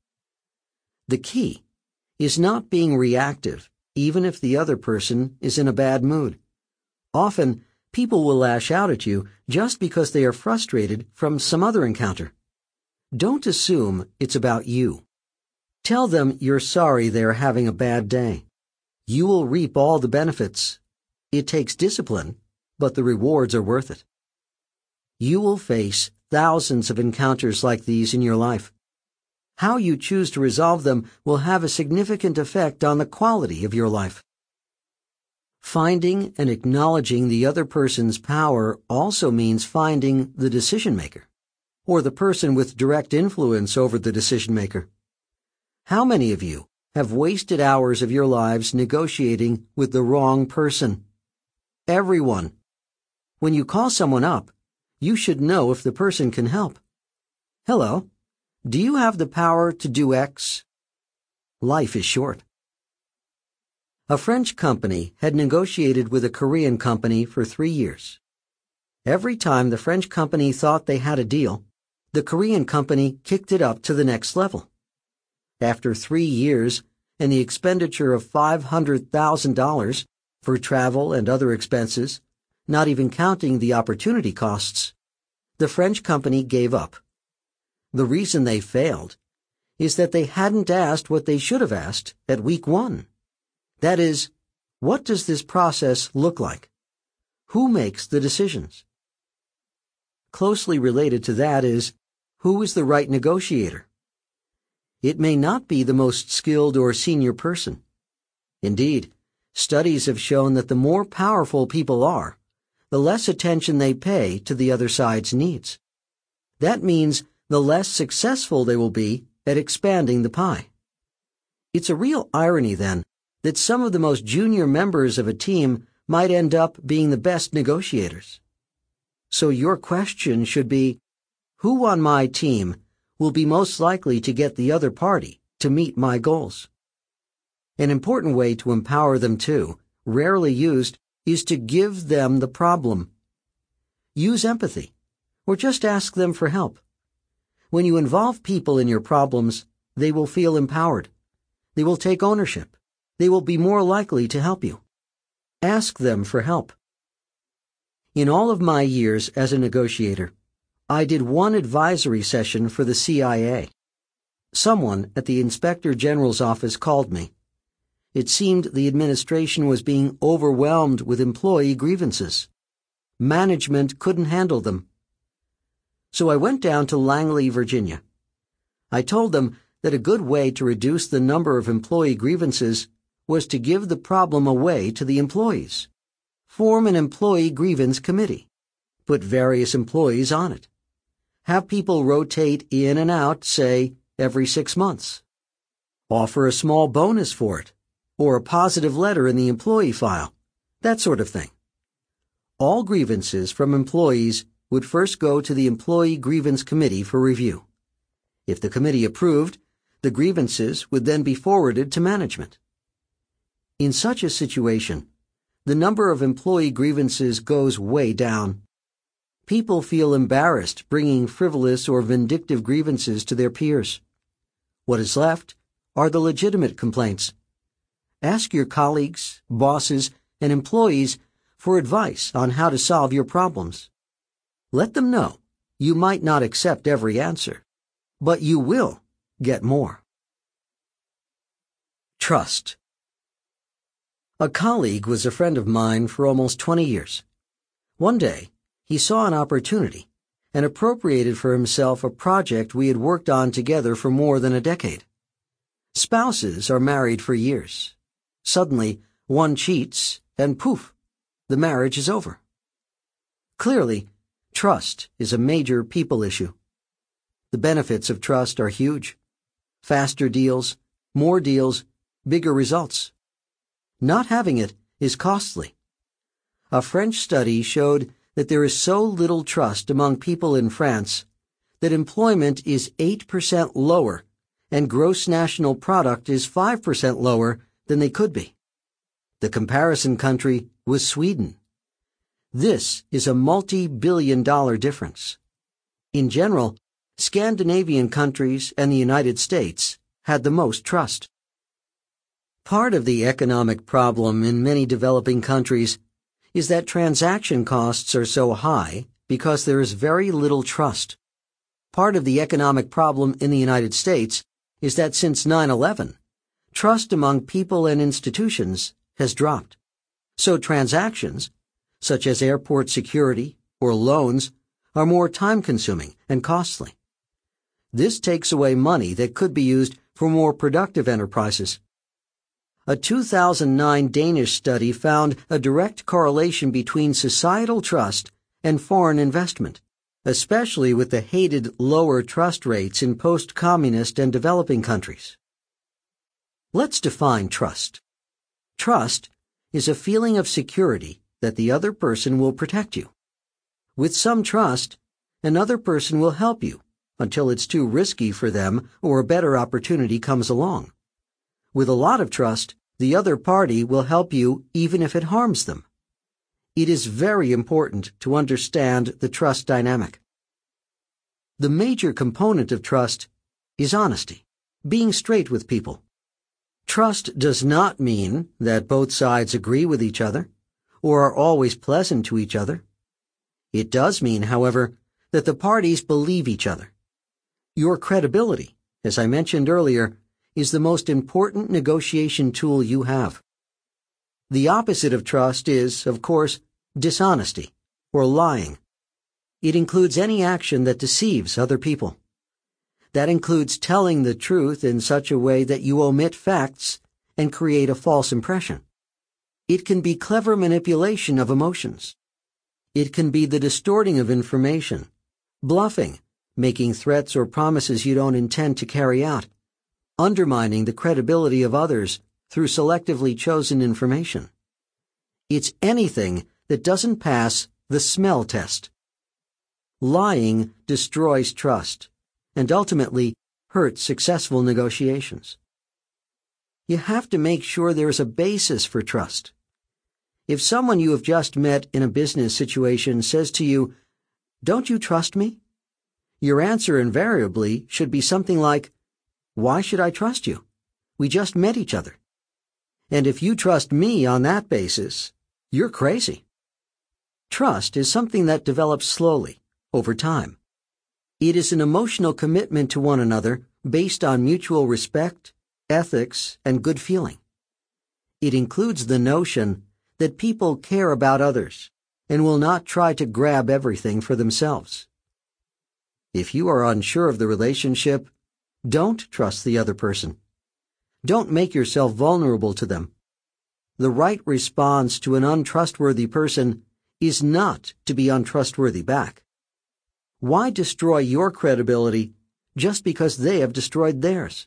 The key is not being reactive, even if the other person is in a bad mood. Often, people will lash out at you just because they are frustrated from some other encounter. Don't assume it's about you. Tell them you're sorry they are having a bad day. You will reap all the benefits. It takes discipline, but the rewards are worth it. You will face thousands of encounters like these in your life. How you choose to resolve them will have a significant effect on the quality of your life. Finding and acknowledging the other person's power also means finding the decision maker, or the person with direct influence over the decision maker. How many of you have wasted hours of your lives negotiating with the wrong person? Everyone. When you call someone up, you should know if the person can help. Hello, do you have the power to do X? Life is short. A French company had negotiated with a Korean company for three years. Every time the French company thought they had a deal, the Korean company kicked it up to the next level. After three years and the expenditure of five hundred thousand dollars for travel and other expenses, not even counting the opportunity costs, the French company gave up. The reason they failed is that they hadn't asked what they should have asked at week one. That is, what does this process look like? Who makes the decisions? Closely related to that is, who is the right negotiator? It may not be the most skilled or senior person. Indeed, studies have shown that the more powerful people are, the less attention they pay to the other side's needs. That means the less successful they will be at expanding the pie. It's a real irony, then, that some of the most junior members of a team might end up being the best negotiators. So your question should be, who on my team will be most likely to get the other party to meet my goals? An important way to empower them too, rarely used, is to give them the problem. Use empathy, or just ask them for help. When you involve people in your problems, they will feel empowered. They will take ownership. They will be more likely to help you. Ask them for help. In all of my years as a negotiator, I did one advisory session for the C I A. Someone at the Inspector General's office called me. It seemed the administration was being overwhelmed with employee grievances. Management couldn't handle them. So I went down to Langley, Virginia. I told them that a good way to reduce the number of employee grievances was to give the problem away to the employees. Form an employee grievance committee. Put various employees on it. Have people rotate in and out, say, every six months. Offer a small bonus for it, or a positive letter in the employee file, that sort of thing. All grievances from employees would first go to the Employee Grievance Committee for review. If the committee approved, the grievances would then be forwarded to management. In such a situation, the number of employee grievances goes way down. People feel embarrassed bringing frivolous or vindictive grievances to their peers. What is left are the legitimate complaints. Ask your colleagues, bosses, and employees for advice on how to solve your problems. Let them know you might not accept every answer, but you will get more. Trust. A colleague was a friend of mine for almost twenty years. One day, he saw an opportunity and appropriated for himself a project we had worked on together for more than a decade. Spouses are married for years. Suddenly, one cheats, and poof, the marriage is over. Clearly, trust is a major people issue. The benefits of trust are huge. Faster deals, more deals, bigger results. Not having it is costly. A French study showed that there is so little trust among people in France that employment is eight percent lower and gross national product is five percent lower than they could be. The comparison country was Sweden. This is a multi-billion dollar difference. In general, Scandinavian countries and the United States had the most trust. Part of the economic problem in many developing countries is that transaction costs are so high because there is very little trust. Part of the economic problem in the United States is that since nine eleven, trust among people and institutions has dropped. So transactions, such as airport security or loans, are more time-consuming and costly. This takes away money that could be used for more productive enterprises. A two thousand nine Danish study found a direct correlation between societal trust and foreign investment, especially with the hated lower trust rates in post-communist and developing countries. Let's define trust. Trust is a feeling of security that the other person will protect you. With some trust, another person will help you until it's too risky for them or a better opportunity comes along. With a lot of trust, the other party will help you even if it harms them. It is very important to understand the trust dynamic. The major component of trust is honesty, being straight with people. Trust does not mean that both sides agree with each other or are always pleasant to each other. It does mean, however, that the parties believe each other. Your credibility, as I mentioned earlier, is the most important negotiation tool you have. The opposite of trust is, of course, dishonesty or lying. It includes any action that deceives other people. That includes telling the truth in such a way that you omit facts and create a false impression. It can be clever manipulation of emotions. It can be the distorting of information, bluffing, making threats or promises you don't intend to carry out, undermining the credibility of others through selectively chosen information. It's anything that doesn't pass the smell test. Lying destroys trust and ultimately hurts successful negotiations. You have to make sure there's a basis for trust. If someone you have just met in a business situation says to you, "Don't you trust me?" your answer invariably should be something like, "Why should I trust you? We just met each other. And if you trust me on that basis, you're crazy." Trust is something that develops slowly, over time. It is an emotional commitment to one another based on mutual respect, ethics, and good feeling. It includes the notion that people care about others and will not try to grab everything for themselves. If you are unsure of the relationship, don't trust the other person. Don't make yourself vulnerable to them. The right response to an untrustworthy person is not to be untrustworthy back. Why destroy your credibility just because they have destroyed theirs?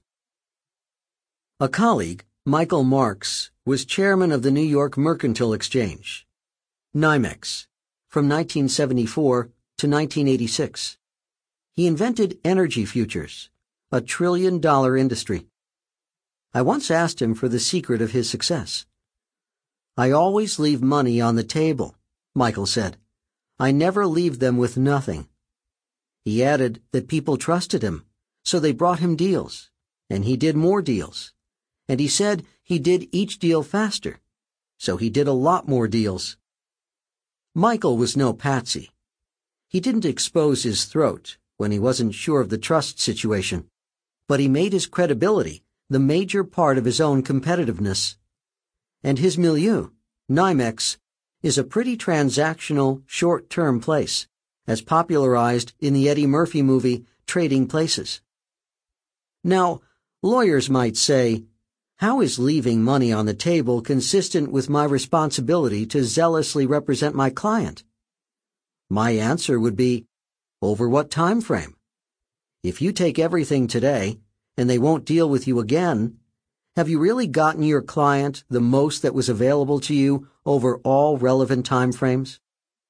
A colleague, Michael Marks, was chairman of the New York Mercantile Exchange, NYMEX, from nineteen seventy-four to nineteen eighty-six. He invented energy futures, a trillion-dollar industry. I once asked him for the secret of his success. "I always leave money on the table," Michael said. "I never leave them with nothing." He added that people trusted him, so they brought him deals, and he did more deals. And he said he did each deal faster, so he did a lot more deals. Michael was no patsy. He didn't expose his throat when he wasn't sure of the trust situation, but he made his credibility the major part of his own competitiveness. And his milieu, NYMEX, is a pretty transactional, short-term place, as popularized in the Eddie Murphy movie Trading Places. Now, lawyers might say, how is leaving money on the table consistent with my responsibility to zealously represent my client? My answer would be, over what time frame? If you take everything today, and they won't deal with you again, have you really gotten your client the most that was available to you over all relevant time frames?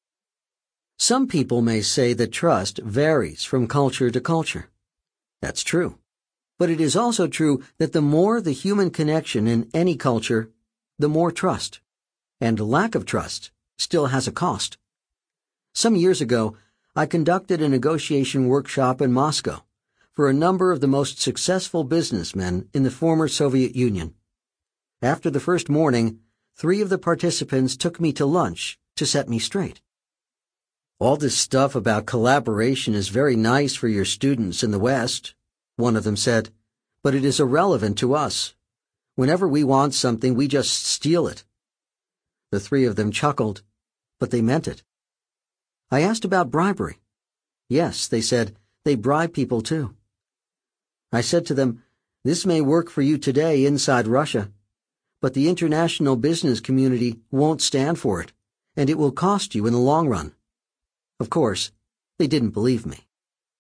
Some people may say that trust varies from culture to culture. That's true. But it is also true that the more the human connection in any culture, the more trust. And lack of trust still has a cost. Some years ago, I conducted a negotiation workshop in Moscow for a number of the most successful businessmen in the former Soviet Union. After the first morning, three of the participants took me to lunch to set me straight. "All this stuff about collaboration is very nice for your students in the West," one of them said, "but it is irrelevant to us. Whenever we want something, we just steal it." The three of them chuckled, but they meant it. I asked about bribery. Yes, they said, they bribe people too. I said to them, "This may work for you today inside Russia, but the international business community won't stand for it, and it will cost you in the long run." Of course, they didn't believe me.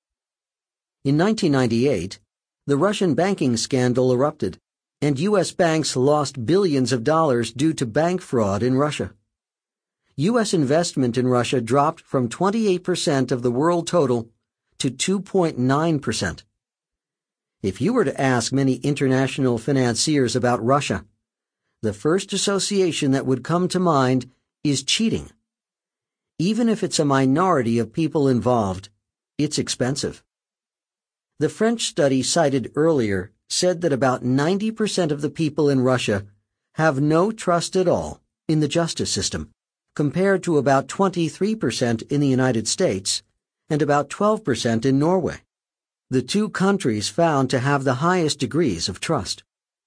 In nineteen ninety-eight, the Russian banking scandal erupted, and U S banks lost billions of dollars due to bank fraud in Russia. U S investment in Russia dropped from twenty-eight percent of the world total to two point nine percent. If you were to ask many international financiers about Russia, the first association that would come to mind is cheating. Even if it's a minority of people involved, it's expensive. The French study cited earlier said that about ninety percent of the people in Russia have no trust at all in the justice system, compared to about twenty-three percent in the United States and about twelve percent in Norway, the two countries found to have the highest degrees of trust.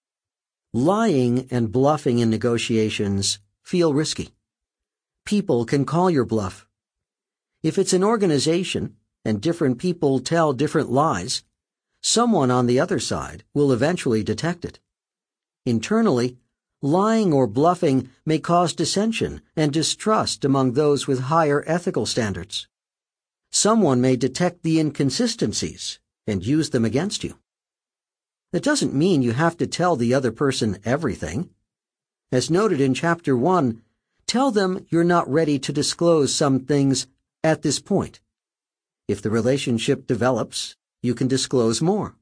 Lying and bluffing in negotiations feel risky. People can call your bluff. If it's an organization and different people tell different lies, someone on the other side will eventually detect it. Internally, lying or bluffing may cause dissension and distrust among those with higher ethical standards. Someone may detect the inconsistencies and use them against you. That doesn't mean you have to tell the other person everything. As noted in Chapter one, tell them you're not ready to disclose some things at this point. If the relationship develops, you can disclose more.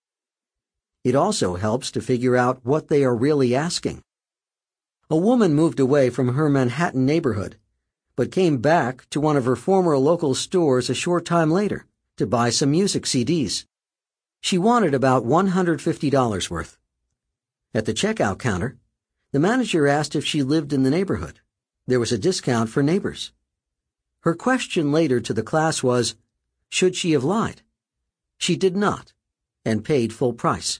It also helps to figure out what they are really asking. A woman moved away from her Manhattan neighborhood, but came back to one of her former local stores a short time later to buy some music C Ds. She wanted about one hundred fifty dollars worth. At the checkout counter, the manager asked if she lived in the neighborhood. There was a discount for neighbors. Her question later to the class was, should she have lied? She did not, and paid full price.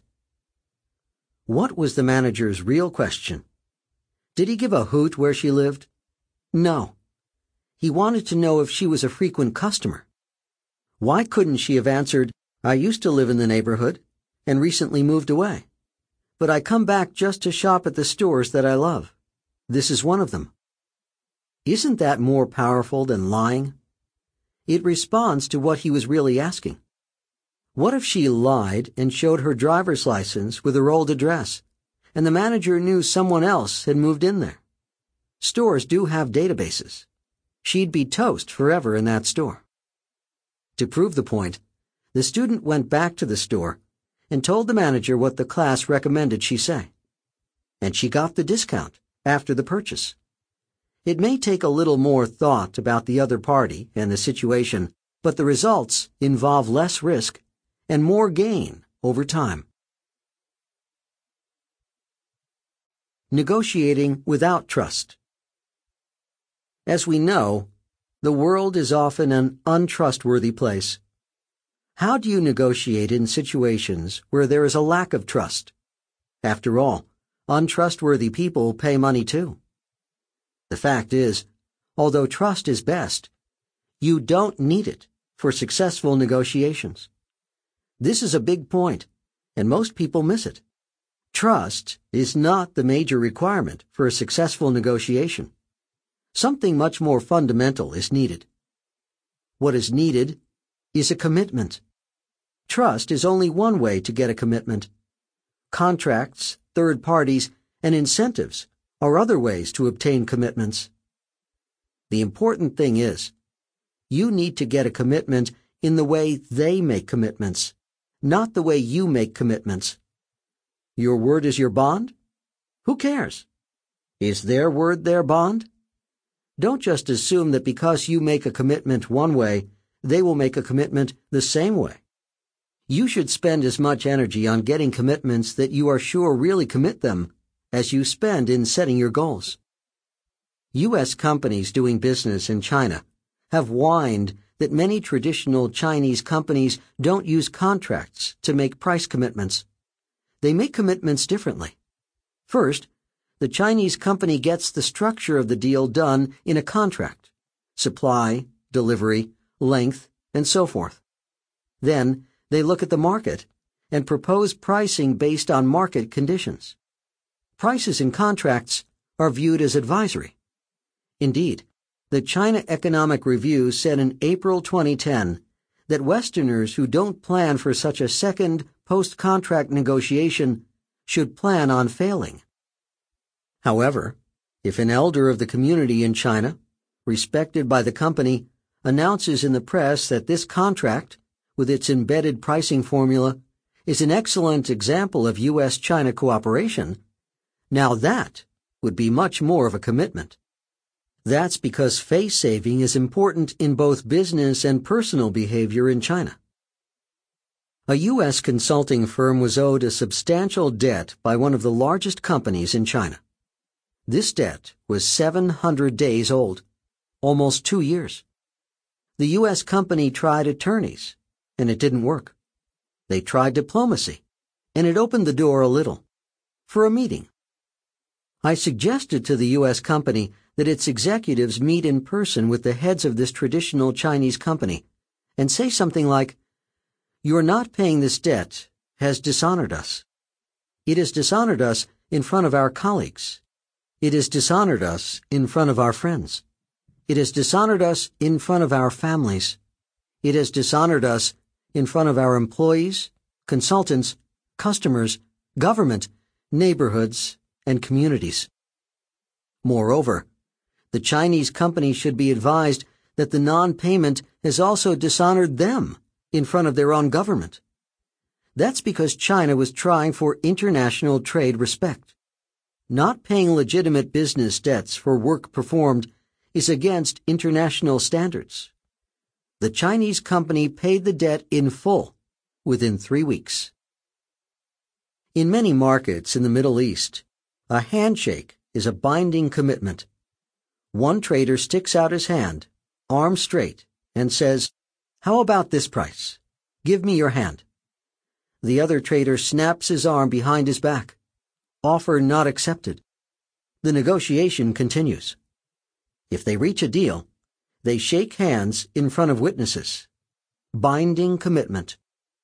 What was the manager's real question? Did he give a hoot where she lived? No. He wanted to know if she was a frequent customer. Why couldn't she have answered, "I used to live in the neighborhood and recently moved away, but I come back just to shop at the stores that I love. This is one of them." Isn't that more powerful than lying? It responds to what he was really asking. What if she lied and showed her driver's license with her old address, and the manager knew someone else had moved in there? Stores do have databases. She'd be toast forever in that store. To prove the point, the student went back to the store and told the manager what the class recommended she say. And she got the discount after the purchase. It may take a little more thought about the other party and the situation, but the results involve less risk and more gain over time. Negotiating without trust. As we know, the world is often an untrustworthy place. How do you negotiate in situations where there is a lack of trust? After all, untrustworthy people pay money too. The fact is, although trust is best, you don't need it for successful negotiations. This is a big point, and most people miss it. Trust is not the major requirement for a successful negotiation. Something much more fundamental is needed. What is needed is a commitment. Trust is only one way to get a commitment. Contracts, third parties, and incentives are other ways to obtain commitments. The important thing is, you need to get a commitment in the way they make commitments, not the way you make commitments. Your word is your bond? Who cares? Is their word their bond? Don't just assume that because you make a commitment one way, they will make a commitment the same way. You should spend as much energy on getting commitments that you are sure really commit them as you spend in setting your goals. U S companies doing business in China have whined that many traditional Chinese companies don't use contracts to make price commitments. They make commitments differently. First, the Chinese company gets the structure of the deal done in a contract: supply, delivery, length, and so forth. Then, they look at the market and propose pricing based on market conditions. Prices in contracts are viewed as advisory. Indeed, the China Economic Review said in April twenty ten that Westerners who don't plan for such a second post-contract negotiation should plan on failing. However, if an elder of the community in China, respected by the company, announces in the press that this contract, with its embedded pricing formula, is an excellent example of U S China cooperation, now that would be much more of a commitment. That's because face saving is important in both business and personal behavior in China. A U S consulting firm was owed a substantial debt by one of the largest companies in China. This debt was seven hundred days old, almost two years. The U S company tried attorneys, and it didn't work. They tried diplomacy, and it opened the door a little, for a meeting. I suggested to the U S company that its executives meet in person with the heads of this traditional Chinese company and say something like, "Your not paying this debt has dishonored us. It has dishonored us in front of our colleagues. It has dishonored us in front of our friends. It has dishonored us in front of our families. It has dishonored us in front of our employees, consultants, customers, government, neighborhoods, and communities." Moreover, the Chinese company should be advised that the non-payment has also dishonored them in front of their own government. That's because China was trying for international trade respect. Not paying legitimate business debts for work performed is against international standards. The Chinese company paid the debt in full within three weeks. In many markets in the Middle East, a handshake is a binding commitment. One trader sticks out his hand, arm straight, and says, "How about this price? Give me your hand." The other trader snaps his arm behind his back. Offer not accepted. The negotiation continues. If they reach a deal, they shake hands in front of witnesses. Binding commitment.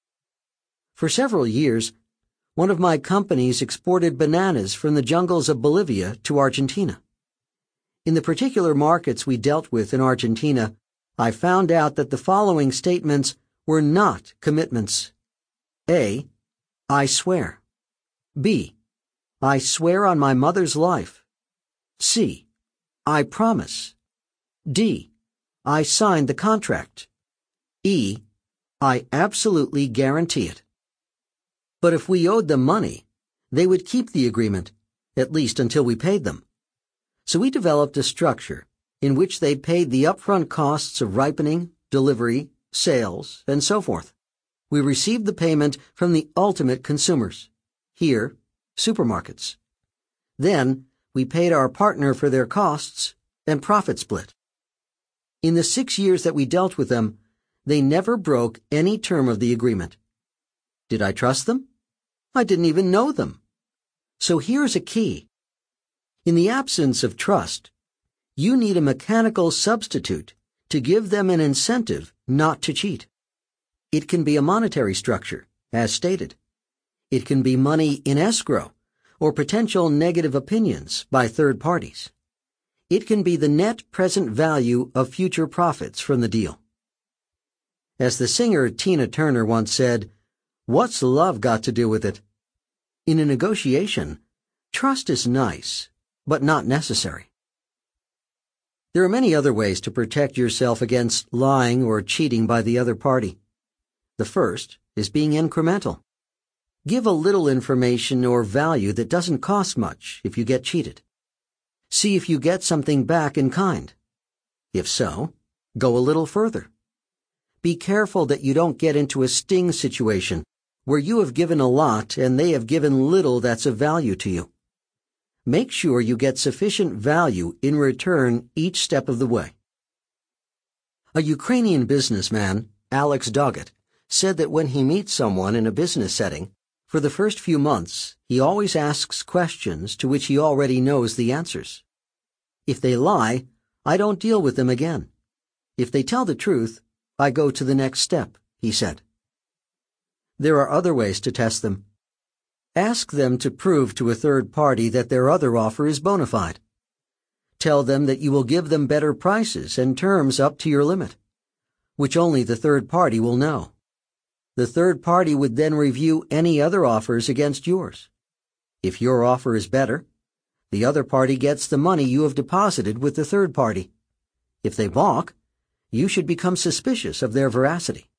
For several years, one of my companies exported bananas from the jungles of Bolivia to Argentina. In the particular markets we dealt with in Argentina, I found out that the following statements were not commitments. A. I swear. B. I swear on my mother's life. C. I promise. D. I signed the contract. E. I absolutely guarantee it. But if we owed them money, they would keep the agreement, at least until we paid them. So we developed a structure in which they paid the upfront costs of ripening, delivery, sales, and so forth. We received the payment from the ultimate consumers, here, supermarkets. Then, we paid our partner for their costs and profit split. In the six years that we dealt with them, they never broke any term of the agreement. Did I trust them? I didn't even know them. So here's a key. In the absence of trust, you need a mechanical substitute to give them an incentive not to cheat. It can be a monetary structure, as stated. It can be money in escrow or potential negative opinions by third parties. It can be the net present value of future profits from the deal. As the singer Tina Turner once said, "What's love got to do with it?" In a negotiation, trust is nice, but not necessary. There are many other ways to protect yourself against lying or cheating by the other party. The first is being incremental. Give a little information or value that doesn't cost much if you get cheated. See if you get something back in kind. If so, go a little further. Be careful that you don't get into a sting situation where you have given a lot and they have given little that's of value to you. Make sure you get sufficient value in return each step of the way. A Ukrainian businessman, Alex Doggett, said that when he meets someone in a business setting, for the first few months, he always asks questions to which he already knows the answers. If they lie, I don't deal with them again. If they tell the truth, I go to the next step, he said. There are other ways to test them. Ask them to prove to a third party that their other offer is bona fide. Tell them that you will give them better prices and terms up to your limit, which only the third party will know. The third party would then review any other offers against yours. If your offer is better, the other party gets the money you have deposited with the third party. If they balk, you should become suspicious of their veracity.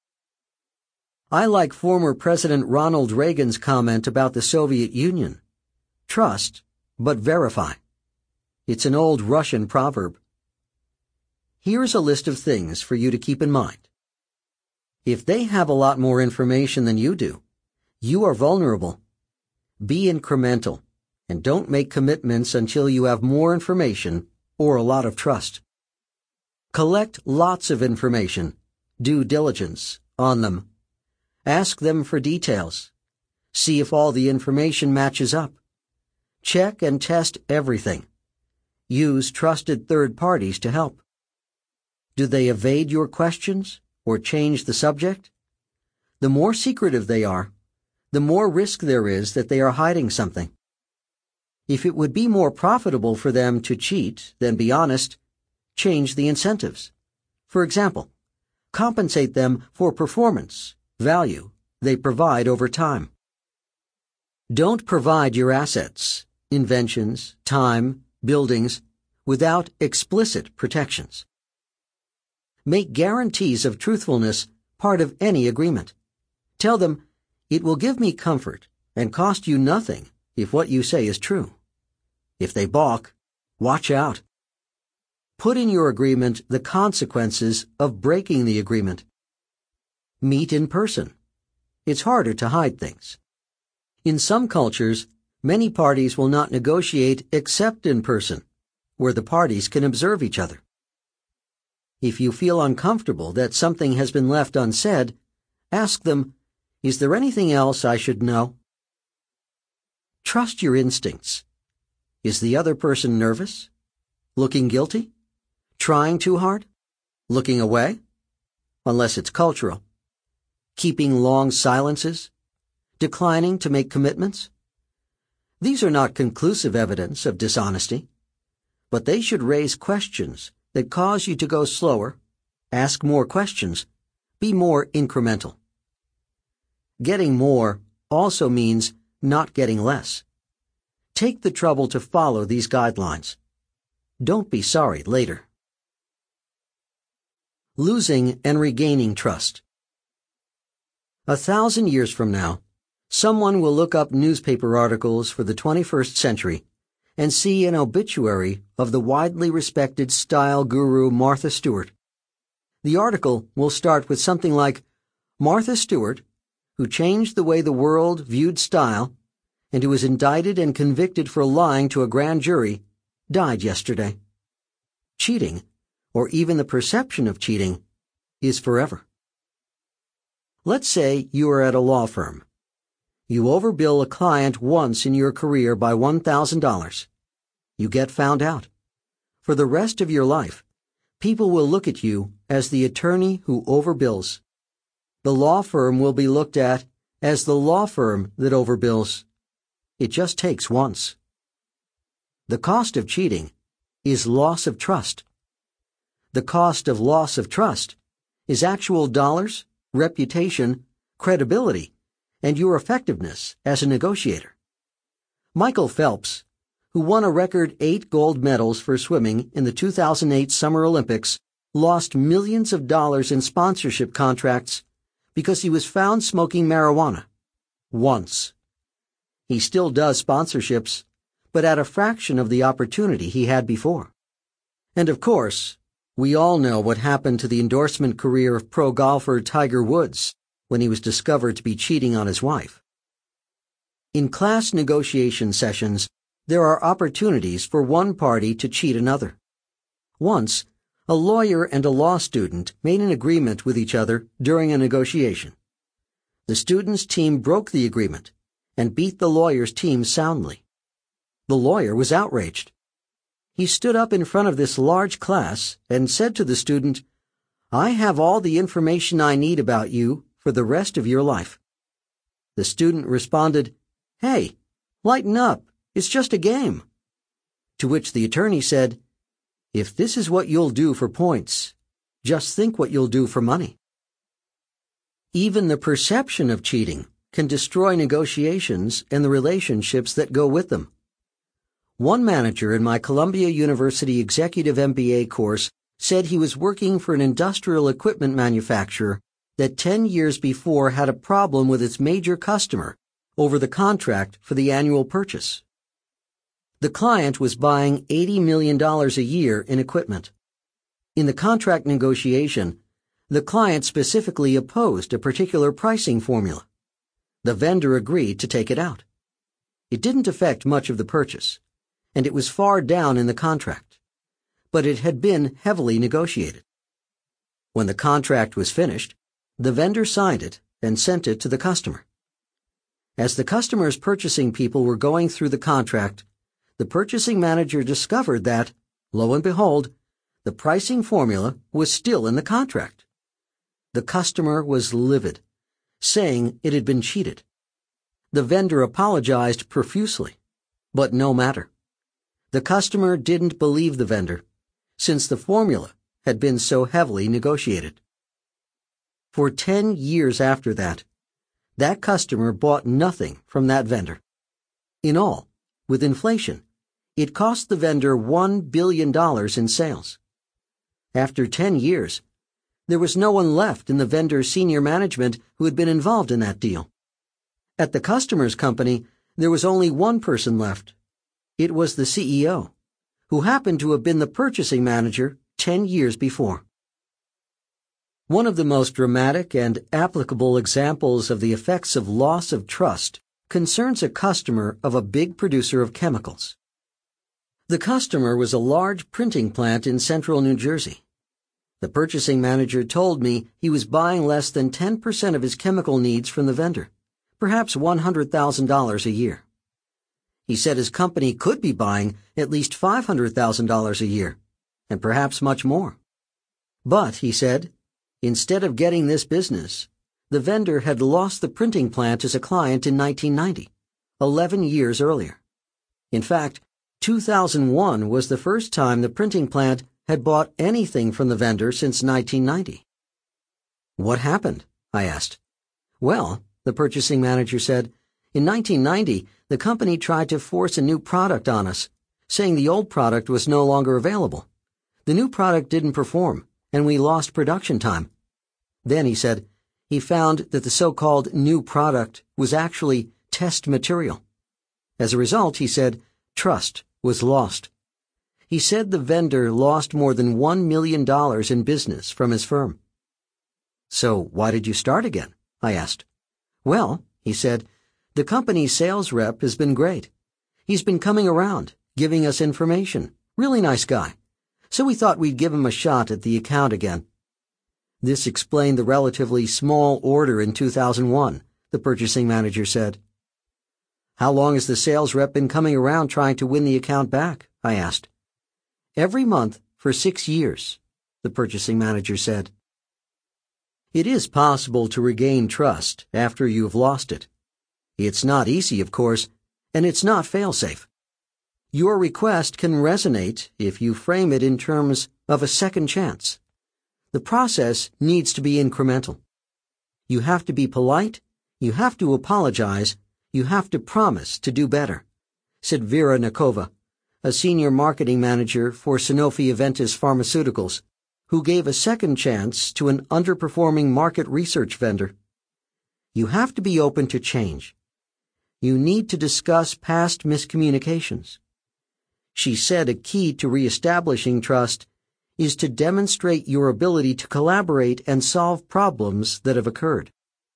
I like former President Ronald Reagan's comment about the Soviet Union. Trust, but verify. It's an old Russian proverb. Here's a list of things for you to keep in mind. If they have a lot more information than you do, you are vulnerable. Be incremental, and don't make commitments until you have more information or a lot of trust. Collect lots of information, due diligence, on them. Ask them for details. See if all the information matches up. Check and test everything. Use trusted third parties to help. Do they evade your questions or change the subject? The more secretive they are, the more risk there is that they are hiding something. If it would be more profitable for them to cheat than be honest, change the incentives. For example, compensate them for performance, value they provide over time. Don't provide your assets, inventions, time, buildings, without explicit protections. Make guarantees of truthfulness part of any agreement. Tell them, it will give me comfort and cost you nothing if what you say is true. If they balk, watch out. Put in your agreement the consequences of breaking the agreement. Meet in person. It's harder to hide things. In some cultures, many parties will not negotiate except in person, where the parties can observe each other. If you feel uncomfortable that something has been left unsaid, ask them, is there anything else I should know? Trust your instincts. Is the other person nervous? Looking guilty? Trying too hard? Looking away? Unless it's cultural. Keeping long silences? Declining to make commitments? These are not conclusive evidence of dishonesty, but they should raise questions that cause you to go slower, ask more questions, be more incremental. Getting more also means not getting less. Take the trouble to follow these guidelines. Don't be sorry later. Losing and regaining trust. A thousand years from now, someone will look up newspaper articles for the twenty-first century and see an obituary of the widely respected style guru Martha Stewart. The article will start with something like, Martha Stewart, who changed the way the world viewed style and who was indicted and convicted for lying to a grand jury, died yesterday. Cheating, or even the perception of cheating, is forever. Let's say you are at a law firm. You overbill a client once in your career by one thousand dollars. You get found out. For the rest of your life, people will look at you as the attorney who overbills. The law firm will be looked at as the law firm that overbills. It just takes once. The cost of cheating is loss of trust. The cost of loss of trust is actual dollars, reputation, credibility, and your effectiveness as a negotiator. Michael Phelps, who won a record eight gold medals for swimming in the two thousand eight Summer Olympics, lost millions of dollars in sponsorship contracts because he was found smoking marijuana. Once. He still does sponsorships, but at a fraction of the opportunity he had before. And of course, We all know what happened to the endorsement career of pro golfer Tiger Woods when he was discovered to be cheating on his wife. In class negotiation sessions, there are opportunities for one party to cheat another. Once, a lawyer and a law student made an agreement with each other during a negotiation. The student's team broke the agreement and beat the lawyer's team soundly. The lawyer was outraged. He stood up in front of this large class and said to the student, "I have all the information I need about you for the rest of your life." The student responded, "Hey, lighten up. It's just a game." To which the attorney said, "If this is what you'll do for points, just think what you'll do for money." Even the perception of cheating can destroy negotiations and the relationships that go with them. One manager in my Columbia University Executive M B A course said he was working for an industrial equipment manufacturer that ten years before had a problem with its major customer over the contract for the annual purchase. The client was buying eighty million dollars a year in equipment. In the contract negotiation, the client specifically opposed a particular pricing formula. The vendor agreed to take it out. It didn't affect much of the purchase, and it was far down in the contract, but it had been heavily negotiated. When the contract was finished, the vendor signed it and sent it to the customer. As the customer's purchasing people were going through the contract, the purchasing manager discovered that, lo and behold, the pricing formula was still in the contract. The customer was livid, saying it had been cheated. The vendor apologized profusely, but no matter. The customer didn't believe the vendor, since the formula had been so heavily negotiated. For ten years after that, that customer bought nothing from that vendor. In all, with inflation, it cost the vendor one billion dollars in sales. After ten years, there was no one left in the vendor's senior management who had been involved in that deal. At the customer's company, there was only one person left. It was the C E O, who happened to have been the purchasing manager ten years before. One of the most dramatic and applicable examples of the effects of loss of trust concerns a customer of a big producer of chemicals. The customer was a large printing plant in central New Jersey. The purchasing manager told me he was buying less than ten percent of his chemical needs from the vendor, perhaps one hundred thousand dollars a year. He said his company could be buying at least five hundred thousand dollars a year, and perhaps much more. But, he said, instead of getting this business, the vendor had lost the printing plant as a client in nineteen ninety, eleven years earlier. In fact, two thousand one was the first time the printing plant had bought anything from the vendor since nineteen ninety. "What happened?" I asked. "Well," the purchasing manager said, "in nineteen ninety, the company tried to force a new product on us, saying the old product was no longer available. The new product didn't perform, and we lost production time. Then," he said, "he found that the so-called new product was actually test material. As a result," he said, "trust was lost." He said the vendor lost more than one million dollars in business from his firm. "So why did you start again?" I asked. "Well," he said, "the company's sales rep has been great. He's been coming around, giving us information. Really nice guy. So we thought we'd give him a shot at the account again." This explained the relatively small order in two thousand one, the purchasing manager said. "How long has the sales rep been coming around trying to win the account back?" I asked. "Every month for six years, the purchasing manager said. It is possible to regain trust after you've lost it. It's not easy, of course, and it's not fail-safe. Your request can resonate if you frame it in terms of a second chance. The process needs to be incremental. You have to be polite, you have to apologize, you have to promise to do better," said Vera Nakova, a senior marketing manager for Sanofi Aventis Pharmaceuticals, who gave a second chance to an underperforming market research vendor. You have to be open to change. You need to discuss past miscommunications. She said a key to reestablishing trust is to demonstrate your ability to collaborate and solve problems that have occurred.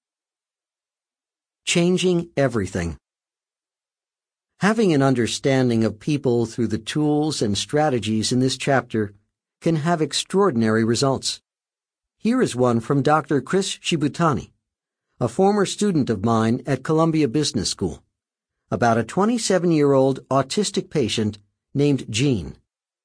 Changing everything. Having an understanding of people through the tools and strategies in this chapter can have extraordinary results. Here is one from Doctor Chris Shibutani, a former student of mine at Columbia Business School, about a twenty-seven-year-old autistic patient named Jean.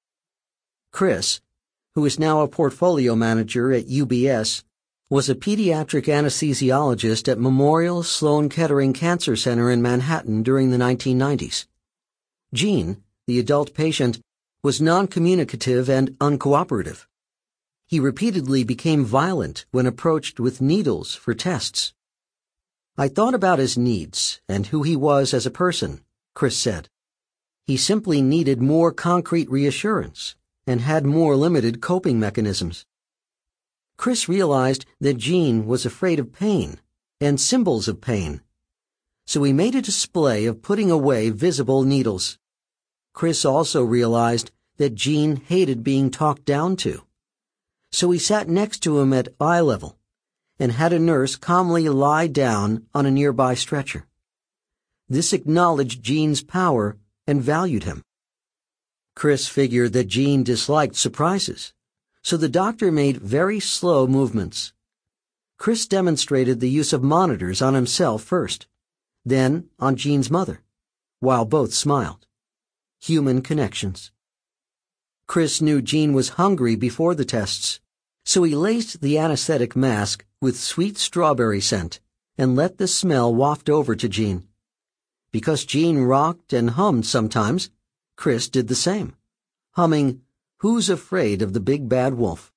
Chris, who is now a portfolio manager at U B S, was a pediatric anesthesiologist at Memorial Sloan Kettering Cancer Center in Manhattan during the nineteen nineties. Jean, the adult patient, was non-communicative and uncooperative. He repeatedly became violent when approached with needles for tests. I thought about his needs and who he was as a person, Chris said. He simply needed more concrete reassurance and had more limited coping mechanisms. Chris realized that Jean was afraid of pain and symbols of pain, so he made a display of putting away visible needles. Chris also realized that Jean hated being talked down to, so he sat next to him at eye level and had a nurse calmly lie down on a nearby stretcher. This acknowledged Jean's power and valued him. Chris figured that Jean disliked surprises, so the doctor made very slow movements. Chris demonstrated the use of monitors on himself first, then on Jean's mother, while both smiled. Human connections. Chris knew Jean was hungry before the tests, so he laced the anesthetic mask with sweet strawberry scent and let the smell waft over to Jean. Because Jean rocked and hummed sometimes, Chris did the same, humming, "Who's Afraid of the Big Bad Wolf?"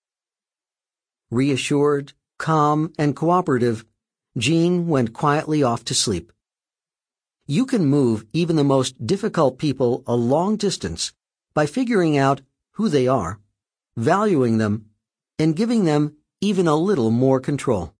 Reassured, calm, and cooperative, Jean went quietly off to sleep. You can move even the most difficult people a long distance by figuring out who they are, valuing them, and giving them even a little more control.